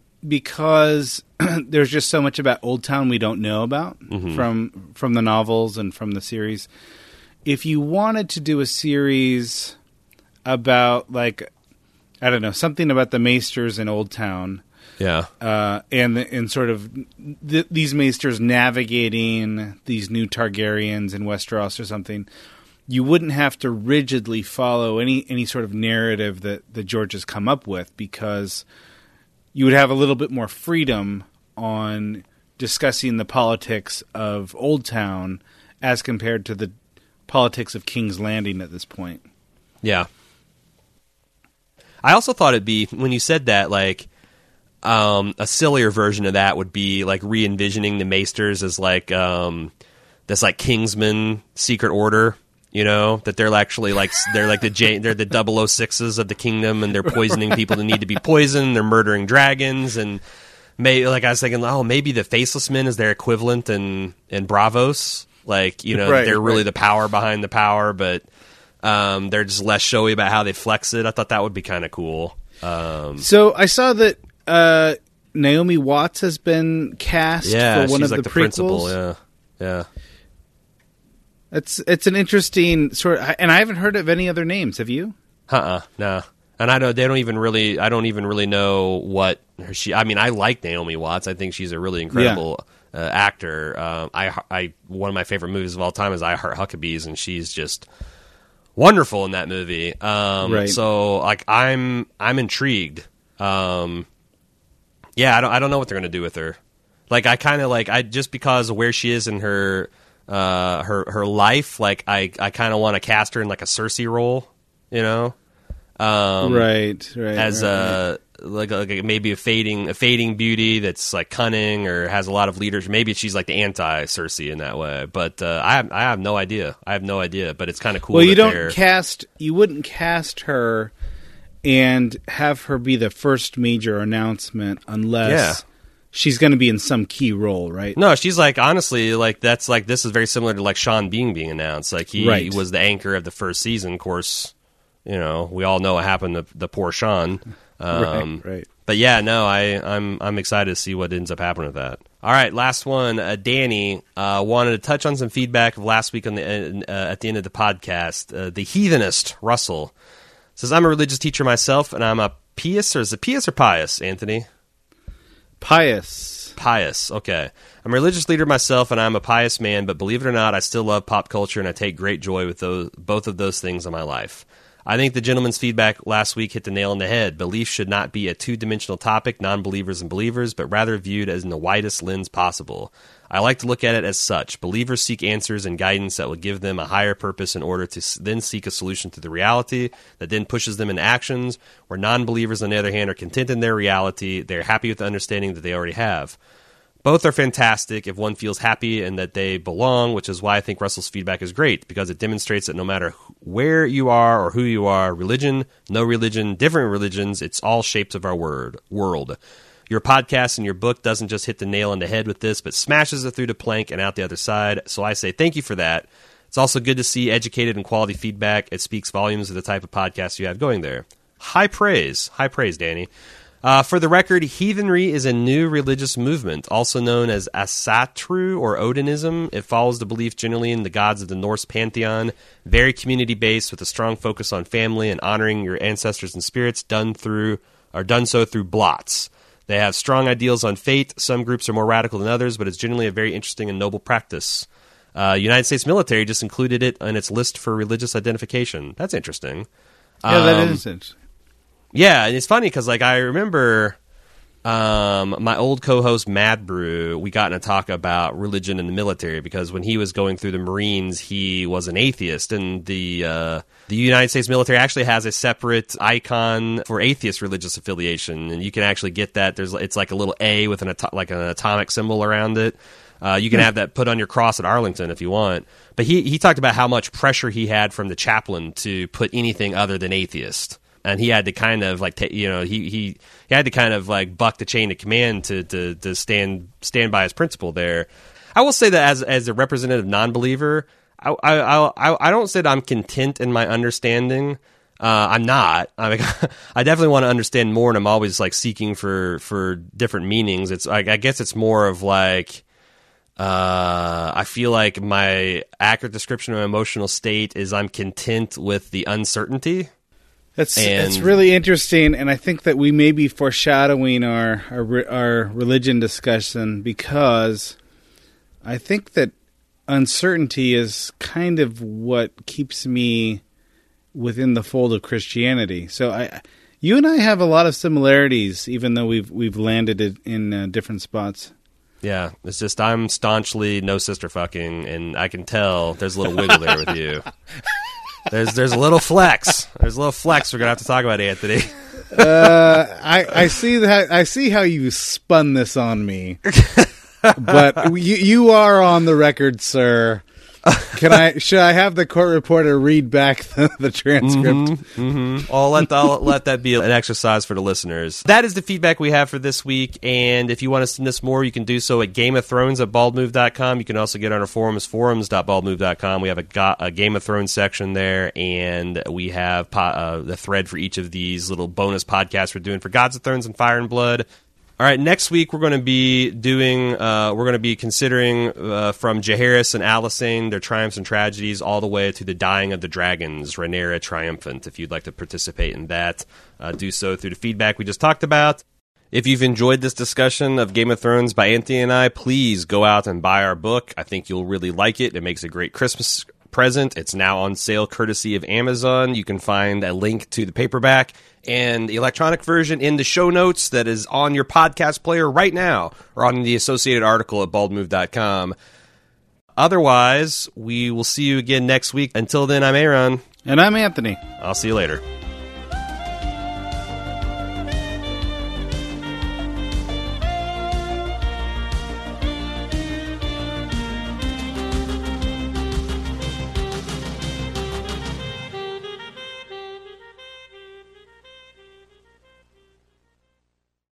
S2: because there's just so much about Old Town we don't know about
S1: Mm-hmm.
S2: from from the novels and from the series. If you wanted to do a series about, like, I don't know, something about the Maesters in Old Town,
S1: Yeah.
S2: uh, and and sort of th- these Maesters navigating these new Targaryens in Westeros or something, you wouldn't have to rigidly follow any any sort of narrative that, that George has come up with, because you would have a little bit more freedom on discussing the politics of Old Town as compared to the politics of King's Landing at this point.
S1: Yeah. I also thought it'd be, when you said that, like, um, a sillier version of that would be, like, re-envisioning the Maesters as, like, um, this, like, Kingsman secret order, you know? That they're actually, like, they're like the J- they're the double oh sixes of the kingdom, and they're poisoning people that need to be poisoned, they're murdering dragons, and, may, like, I was thinking, oh, maybe the Faceless Men is their equivalent in, in Bravos. Like, you know,
S2: right,
S1: they're really
S2: right.
S1: the power behind the power, but... Um, they're just less showy about how they flex it. I thought that would be kind of cool. Um,
S2: so I saw that uh, Naomi Watts has been cast
S1: yeah,
S2: for one
S1: she's
S2: of
S1: like
S2: the,
S1: the
S2: prequels.
S1: principal. Yeah, yeah.
S2: It's it's an interesting sort of, and I haven't heard of any other names. Have you?
S1: Uh-uh, no. And I don't. They don't even really. I don't even really know what she. I mean, I like Naomi Watts. I think she's a really incredible yeah. uh, actor. Um, I, I one of my favorite movies of all time is I Heart Huckabees, and she's just wonderful in that movie. Um,
S2: right.
S1: So, like, I'm I'm intrigued. Um, yeah, I don't I don't know what they're gonna do with her. Like, I kind of like I just because of where she is in her uh, her her life. Like, I I kind of want to cast her in like a Cersei role. You know. Um,
S2: right, right.
S1: As
S2: right,
S1: a like, like a, maybe a fading a fading beauty that's like cunning or has a lot of leadership. Maybe she's like the anti Cersei in that way. But uh, I have, I have no idea. I have no idea. But it's kind of cool.
S2: Well, you
S1: that
S2: don't
S1: they're...
S2: cast. You wouldn't cast her and have her be the first major announcement unless
S1: Yeah.
S2: she's going to be in some key role, right?
S1: No, she's like honestly like that's like this is very similar to like Sean Bean being announced. Like he
S2: Right.
S1: was the anchor of the first season. Of course, you know we all know what happened to the poor Sean. Um,
S2: right, right.
S1: But yeah, no, I, I'm I'm excited to see what ends up happening with that. All right, last one. Uh, Danny uh, wanted to touch on some feedback of last week on the uh, at the end of the podcast. Uh, the heathenist Russell says, "I'm a religious teacher myself, and I'm a pious, or is it pious or pious, Anthony?
S2: Pious.
S1: Pious. Okay, I'm a religious leader myself, and I'm a pious man. But believe it or not, I still love pop culture, and I take great joy with those both of those things in my life." I think the gentleman's feedback last week hit the nail on the head. Belief should not be a two-dimensional topic, non-believers and believers, but rather viewed as in the widest lens possible. I like to look at it as such. Believers seek answers and guidance that will give them a higher purpose in order to then seek a solution to the reality that then pushes them into actions, where non-believers, on the other hand, are content in their reality. They're happy with the understanding that they already have. Both are fantastic if one feels happy and that they belong, which is why I think Russell's feedback is great, because it demonstrates that no matter where you are or who you are, religion, no religion, different religions, it's all shapes of our word, world. Your podcast and your book doesn't just hit the nail on the head with this, but smashes it through the plank and out the other side. So I say thank you for that. It's also good to see educated and quality feedback. It speaks volumes of the type of podcast you have going there. High praise. High praise, Danny. Uh, for the record, heathenry is a new religious movement, also known as Asatru or Odinism. It follows the belief generally in the gods of the Norse pantheon, very community-based with a strong focus on family and honoring your ancestors and spirits done through or done so through blots. They have strong ideals on fate. Some groups are more radical than others, but it's generally a very interesting and noble practice. Uh, United States military just included it on its list for religious identification. That's interesting.
S2: Yeah, that
S1: Um,
S2: is interesting.
S1: Yeah, and it's funny because, like, I remember um, my old co-host Mad Brew, we got in a talk about religion in the military because when he was going through the Marines, he was an atheist, and the uh, the United States military actually has a separate icon for atheist religious affiliation, and you can actually get that. There's it's like a little A with an ato- like an atomic symbol around it. Uh, you can have that put on your cross at Arlington if you want. But he he talked about how much pressure he had from the chaplain to put anything other than atheist. And he had to kind of like, ta- you know, he, he, he had to kind of like buck the chain of command to, to, to stand stand by his principle there. I will say that as as a representative non-believer, I I I, I don't say that I'm content in my understanding. Uh, I'm not. I mean, I definitely want to understand more, and I'm always like seeking for for different meanings. It's like I guess it's more of like. Uh, I feel like my accurate description of my emotional state is I'm content with the uncertainty.
S2: That's
S1: And-
S2: that's really interesting, and I think that we may be foreshadowing our, our re- our religion discussion because I think that uncertainty is kind of what keeps me within the fold of Christianity. So I, You and I have a lot of similarities, even though we've we've landed it in uh, different spots.
S1: Yeah, it's just I'm staunchly no sister fucking, and I can tell there's a little wiggle there with you. There's there's a little flex. There's a little flex we're gonna have to talk about, Anthony.
S2: uh, I I see that I see how you spun this on me, but you you are on the record, sir. Can I? Should I have the court reporter read back the, the transcript?
S1: Mm-hmm, mm-hmm. I'll let I'll let that be an exercise for the listeners. That is the feedback we have for this week. And if you want to send us more, you can do so at Game of Thrones at bald move dot com. You can also get on our forums, forums dot bald move dot com. We have a, go- a Game of Thrones section there, and we have po- uh, the thread for each of these little bonus podcasts we're doing for Gods of Thrones and Fire and Blood. All right, next week we're going to be doing, uh, we're going to be considering uh, from Jaehaerys and Alysanne, their triumphs and tragedies, all the way to the dying of the dragons, Rhaenyra Triumphant. If you'd like to participate in that, uh, do so through the feedback we just talked about. If you've enjoyed this discussion of Game of Thrones by Anthony and I, please go out and buy our book. I think you'll really like it. It makes a great Christmas present. It's now on sale courtesy of Amazon. You can find a link to the paperback and the electronic version in the show notes that is on your podcast player right now, or on the associated article at bald move dot com. Otherwise, we will see you again next week. Until then, I'm Aaron.
S2: And I'm Anthony.
S1: I'll see you later.